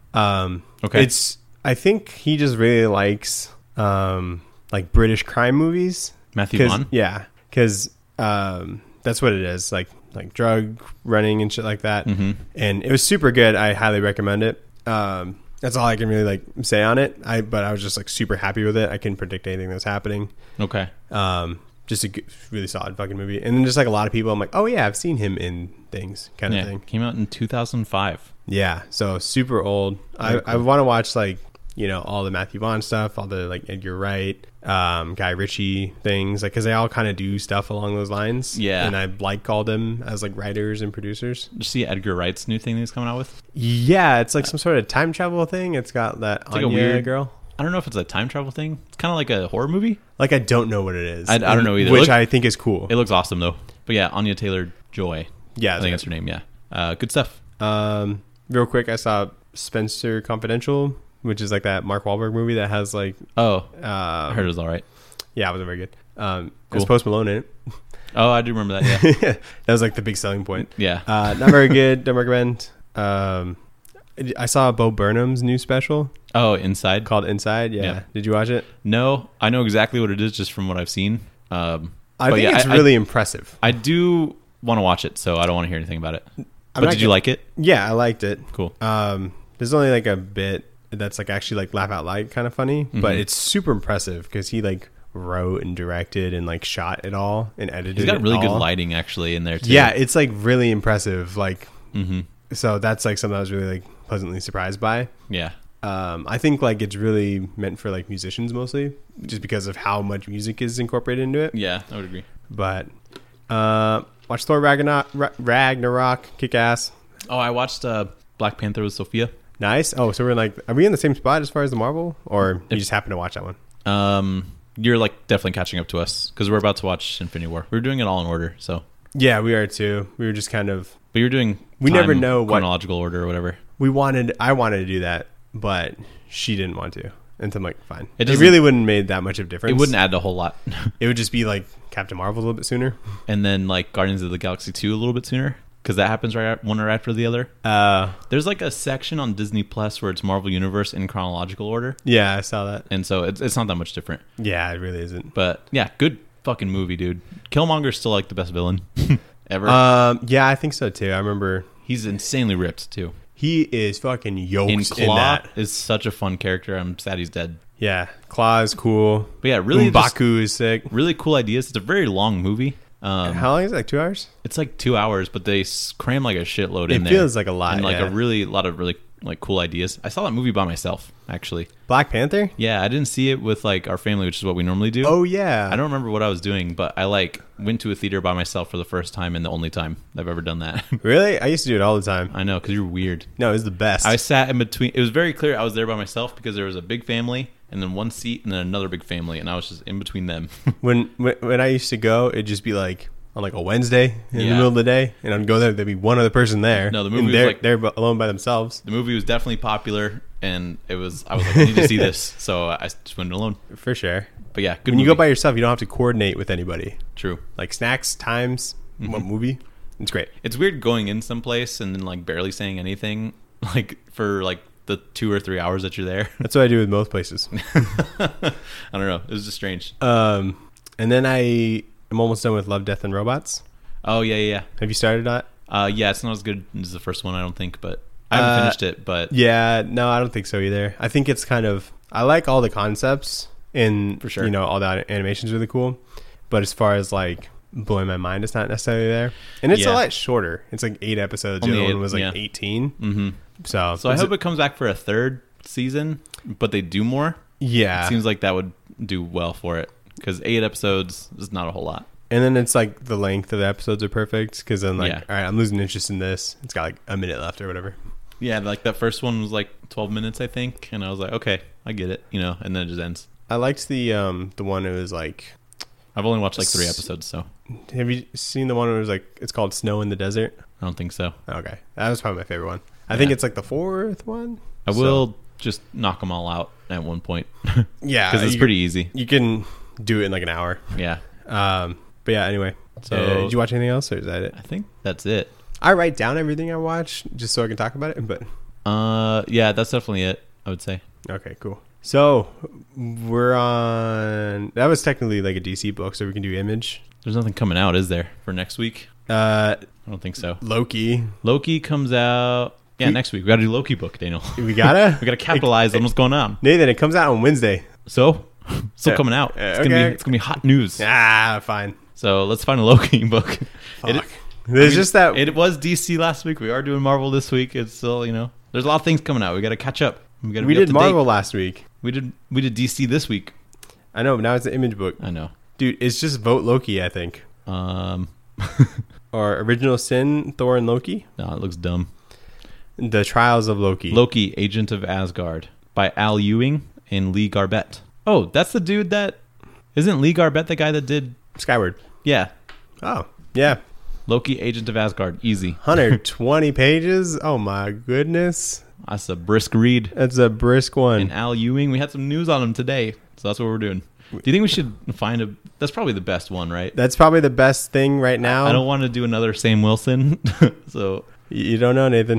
Um, Okay. It's I think he just really likes um like British crime movies. Matthew 'Cause- Vaughn. Yeah, because um, that's what it is. Like like drug running and shit like that. Mhm. And it was super good. I highly recommend it. Um, that's all I can really like say on it. I but I was just like super happy with it. I couldn't predict anything that was happening. Okay. Um, just a good, really solid fucking movie. And then just like a lot of people, I'm like, oh yeah, I've seen him in things, kind of Yeah, thing. came out in two thousand five. Yeah, so super old. I, Very I cool. want to watch like you know all the Matthew Vaughn stuff, all the like Edgar Wright, um, Guy Ritchie things, like because they all kind of do stuff along those lines. Yeah. and I like all them as like writers and producers. Did you see Edgar Wright's new thing that he's coming out with? Yeah, it's like some sort of time travel thing. It's got that like a Anya weird- girl. I don't know if it's a time travel thing. It's kind of like a horror movie. Like I don't know what it is. I- I don't know either. Which Look- I think is cool. It looks awesome though. But yeah, Anya Taylor-Joy. yeah, I think that's her name. Yeah, uh, good stuff. Um, real quick, I saw Spencer Confidential, which is like that Mark Wahlberg movie that has like, Oh, uh, I heard it was all right. yeah, it wasn't very good. Um, there's Cool. Post Malone in it. Oh, I do remember that. Yeah, That was like the big selling point. yeah. Uh, not very good. Don't recommend. Um, I saw Bo Burnham's new special Oh, Inside. called Inside. Yeah. Yeah. Did you watch it? No, I know exactly what it is just from what I've seen. Um, I but think yeah, it's I- really impressive. I do want to watch it, so I don't want to hear anything about it. I'm But not did you gonna- like it? Yeah, I liked it. Cool. Um, there's only like a bit that's like actually like laugh out loud kind of funny, but Mhm. it's super impressive because he like wrote and directed and like shot it all and edited. He's got it really good all. lighting actually in there too. Yeah, it's like really impressive. Like, Mm-hmm. so that's like something I was really like pleasantly surprised by. Yeah. Um, I think like it's really meant for like musicians mostly, just because of how much music is incorporated into it. Yeah, I would agree. But uh, watch Thor Ragnarok, Ra- Ragnarok, kick ass, Oh, I watched uh, Black Panther with Sophia. nice. Oh, so we're like, are we in the same spot as far as the Marvel, or you If- just happen to watch that one? Um, you're like definitely catching up to us because we're about to watch Infinity War. We're doing it all in order, so. Yeah, we are too. We were just kind of But you're doing. We never time know what- chronological order or whatever. we wanted. I wanted to do that, but she didn't want to, and so I'm like, fine. It It, doesn't- really wouldn't have made that much of a difference. It wouldn't add a whole lot. It would just be like Captain Marvel a little bit sooner. And then like Guardians of the Galaxy two a little bit sooner because that happens right at- one right after the other. Uh, There's like a section on Disney Plus where it's Marvel Universe in chronological order, yeah, I saw that. and so it's it's not that much different. Yeah, it really isn't. But yeah, good fucking movie, dude. Killmonger's still like the best villain ever. Um, yeah, I think so too. I remember He's insanely ripped too. he is fucking yoked In in, Claw that. is such a fun character. I'm sad he's dead. Yeah, Claw is cool. But yeah, really, just M'Baku is sick. really cool ideas. It's a very long movie. Um, How long is it? Like two hours? it's like two hours, but they s- cram like a shitload It in there. feels like a lot, and like yeah. a really lot of really like cool ideas. I saw that movie by myself actually. Black Panther? Yeah, I didn't see it with like our family, which is what we normally do. Oh yeah. I don't remember what I was doing, but I like went to a theater by myself for the first time and the only time I've ever done that. Really? I used to do it all the time. I know, because you're weird. No, it was the best. I sat in between. It was very clear I was there by myself because there was a big family and then one seat and then another big family, and I was just in between them. when, when when I used to go, it'd just be like on like a Wednesday in Yeah. the middle of the day, and I'd go there. There'd be one other person there. No, the and movie was they're, like- they're bu- alone by themselves. The movie was definitely popular, and it was. I was like, I need to see this, so I just went alone. For sure. But yeah, good. When you go movie. by yourself, you don't have to coordinate with anybody. True. Like snacks, times, Mm-hmm. what movie? It's great. It's weird going in someplace and then like barely saying anything, like for like the two or three hours that you're there. That's what I do with most places. I don't know. It was just strange. Um, and then I am almost done with Love, Death, and Robots. Oh yeah, yeah, Have you started that? yeah. Uh, yeah, it's not as good as the first one, I don't think, but I haven't Uh, finished it. But Yeah, no, I don't think so either. I think it's kind of I like all the concepts and For sure. you know all the animation's really cool, but as far as like blowing my mind, it's not necessarily there. And it's Yeah. a lot shorter. It's like eight episodes. Only the other eight, one was like yeah. eighteen. hmm So, so I it's- hope it comes back for a third season, but they do more. yeah. It seems like that would do well for it because eight episodes is not a whole lot. And then it's like the length of the episodes are perfect because then like Yeah. all right, I'm losing interest in this. It's got like a minute left or whatever. Yeah, like that first one was like twelve minutes, I think, and I was like, okay, I get it, you know, and then it just ends. I liked the um the one that was like. I've only watched like three S- episodes, so Have you seen the one where it was like it's called Snow in the Desert? I don't think so. Okay, that was probably my favorite one. I think Yeah. it's like the fourth one. I So- will just knock them all out at one point Yeah, because it's you pretty easy. can- You can do it in like an hour. Yeah, Um, but yeah, anyway. So- So, did you watch anything else, or is that it? I think that's it. I write down everything I watch just so I can talk about it. But Uh, yeah, that's definitely it. I would say. okay, cool. So we're on. That was technically like a D C book, so we can do Image. There's nothing coming out, is there, for next week? Uh, I don't think so. Loki. Loki comes out. Yeah, We- next week we got to do Loki book, Daniel. We gotta. We got to capitalize on what's going on. Nathan, it comes out on Wednesday. So, still Yeah. coming out. Uh, It's gonna be okay. it's gonna be hot news. Ah, fine. So let's find a Loki book. Fuck. It- There's I mean, just that. It was D C last week. We are doing Marvel this week. It's still, you know, there's a lot of things coming out. We got to catch up. We got to we be up did to date. Marvel last week. We did we did D C this week. I know, but now it's the Image book. I know. Dude, it's just vote Loki, I think. Um, Or Original Sin, Thor and Loki. no, it looks dumb. The Trials of Loki. Loki, Agent of Asgard, by Al Ewing and Lee Garbett. Oh, that's the dude that isn't Lee Garbett the guy that did? Skyward. Yeah, Oh, yeah. Loki, Agent of Asgard, easy. one hundred twenty pages. Oh, my goodness. That's a brisk read. That's a brisk one. And Al Ewing, we had some news on him today, so that's what we're doing. Do you think we should find a? That's probably the best one, right? That's probably the best thing right now. I don't want to do another Sam Wilson, so You don't know, Nathan. But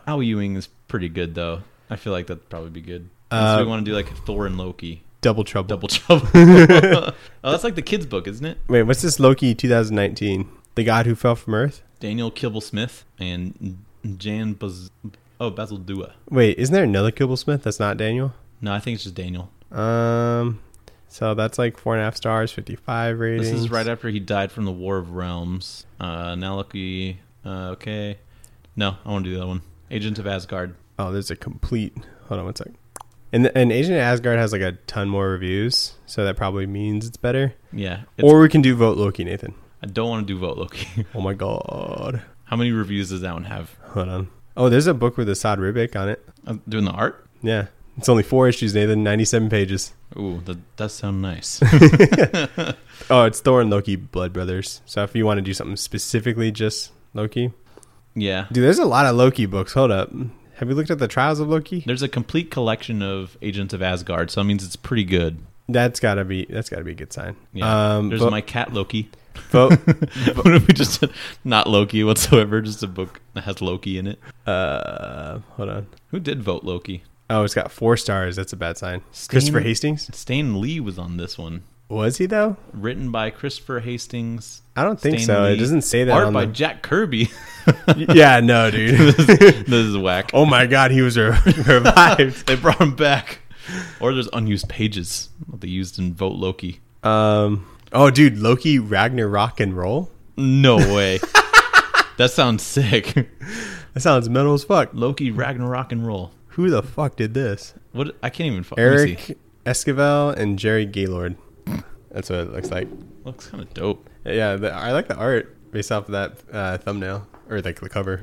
Al Ewing is pretty good though. I feel like that'd probably be good. Uh, so we want to do like Thor and Loki. Double Trouble. Double Trouble. Oh, that's like the kids' book, isn't it? Wait, what's this Loki twenty nineteen? The God Who Fell from Earth? Daniel Kibble-Smith and Jan Baz- oh, Basil Dua. Wait, isn't there another Kibble-Smith that's not Daniel? No, I think it's just Daniel. Um, so that's like four and a half stars, fifty-five ratings. This is right after he died from the War of Realms. Uh, now Loki. Uh, okay. No, I want to do the other one. Agent of Asgard. Oh, there's a complete... Hold on one sec. And, the, and Agent of Asgard has like a ton more reviews, so that probably means it's better. Yeah. It's, Or we can do Vote Loki, Nathan. I don't want to do Vote Loki. Oh my god. How many reviews does that one have? Hold on. Oh, there's a book with Assad Ribic on it. I'm doing the art? Yeah. It's only four issues, Nathan. ninety-seven pages. Ooh, that does sound nice. Oh, it's Thor and Loki Blood Brothers. So if you want to do something specifically just Loki. Yeah. Dude, there's a lot of Loki books. Hold up. Have you looked at the Trials of Loki? There's a complete collection of Agents of Asgard, so that means it's pretty good. That's gotta be that's gotta be a good sign. Yeah. Um, There's vote, My Cat Loki. vote, What if we just not Loki whatsoever, just a book that has Loki in it? uh, hold on. Who did vote Loki? Oh, it's got four stars. That's a bad sign. Stan- Christopher Hastings? Stan Lee was on this one. Was he though? Written by Christopher Hastings. I don't think Stan so. Lee. It doesn't say that Art on by the... Jack Kirby. Yeah, no, dude. this, is, this is whack. Oh my god, he was re- revived. They brought him back. Or there's unused pages that they used in Vote Loki. Um. Oh, dude, Loki Ragnarok and Roll. No way. That sounds sick. That sounds metal as fuck. Loki Ragnarok and Roll. Who the fuck did this? What? I can't even. F- let me see. Eric Esquivel and Jerry Gaylord. That's what it looks like. Looks kind of dope. Yeah, the, I like the art based off of that uh, thumbnail or like the cover.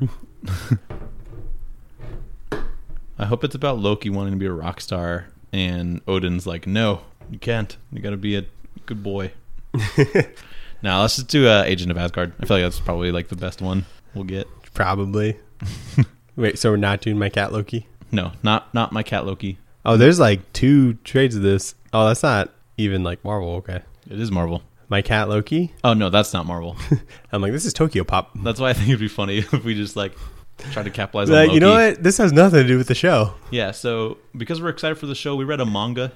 I hope it's about Loki wanting to be a rock star, and Odin's like, "No, you can't. You got to be a good boy." Now let's just do uh, Agent of Asgard. I feel like that's probably like the best one we'll get. Probably. Wait, so we're not doing My Cat Loki? No, not not My Cat Loki. Oh, there's like two trades of this. Oh, that's not even like Marvel. Okay. It is Marvel. My Cat Loki? Oh no, that's not Marvel. I'm like, this is Tokyo Pop. That's why I think it'd be funny if we just like try to capitalize on Like, Loki. you know what? This has nothing to do with the show. Yeah, so because we're excited for the show, we read a manga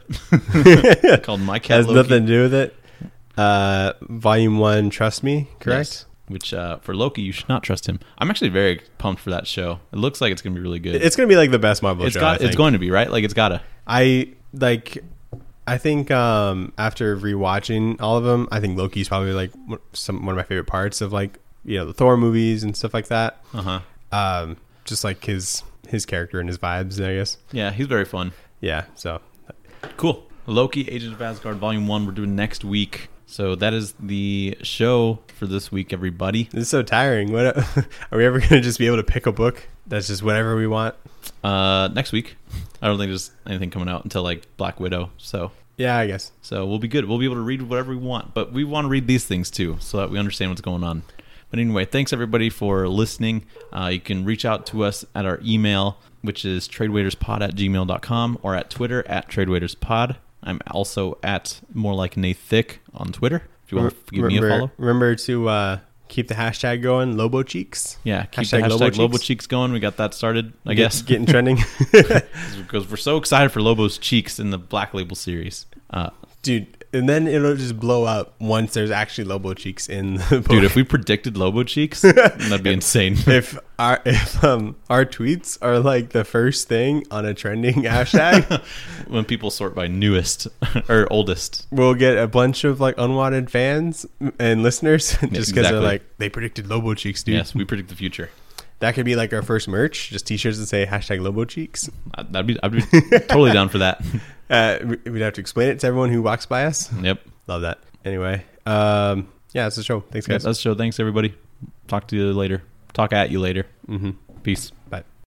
called My Cat Has Loki. nothing to do with it. Uh, volume one, Trust Me, correct? Yes. Which uh, for Loki, you should not trust him. I'm actually very pumped for that show. It looks like it's gonna be really good. It's gonna be like the best Marvel It's show. got. I think. It's going to be right. Like it's gotta. I like. I think um, after rewatching all of them, I think Loki's probably like one- some one of my favorite parts of like you know the Thor movies and stuff like that. Uh huh. Um, just like his his character and his vibes, I guess. Yeah, he's very fun. Yeah. So Cool. Loki, Agent of Asgard, Volume One. We're doing next week. So that is the show for this week, everybody. this is so tiring. What are we ever gonna just be able to pick a book that's just whatever we want? Uh, next week, I don't think there's anything coming out until like Black Widow. So Yeah, I guess. so we'll be good. We'll be able to read whatever we want, but we want to read these things too, so that we understand what's going on. But anyway, thanks everybody for listening. Uh, you can reach out to us at our email, which is tradewaiterspod at gmail dot com, or at Twitter at tradewaiterspod. I'm also at more like Nate Thick on Twitter. If you want to give remember, me a follow. Remember to uh, keep the hashtag going, Lobo Cheeks. Yeah, keep Hashtag the hashtag Lobo Lobo, Cheeks. Cheeks going. We got that started, I Get- guess. Getting trending. Because we're so excited for Lobo's Cheeks in the Black Label series. Uh, Dude, and then it'll just blow up once there's actually Lobo Cheeks in the book. dude, if we predicted Lobo Cheeks, that'd be insane. if our if um our tweets are like the first thing on a trending hashtag, When people sort by newest or oldest. we'll get a bunch of like unwanted fans and listeners just because exactly. they're like they predicted Lobo Cheeks, dude. Yes, we predict the future. That could be like our first merch, just t-shirts that say hashtag Lobo Cheeks. Uh, That'd be, I'd be totally down for that. Uh, we- we'd have to explain it to everyone who walks by us. Yep. Love that. Anyway, um, yeah, that's the show. Thanks, Yep, guys. that's the show. Thanks, everybody. Talk to you later. Talk at you later. Mm-hmm. Peace. Bye.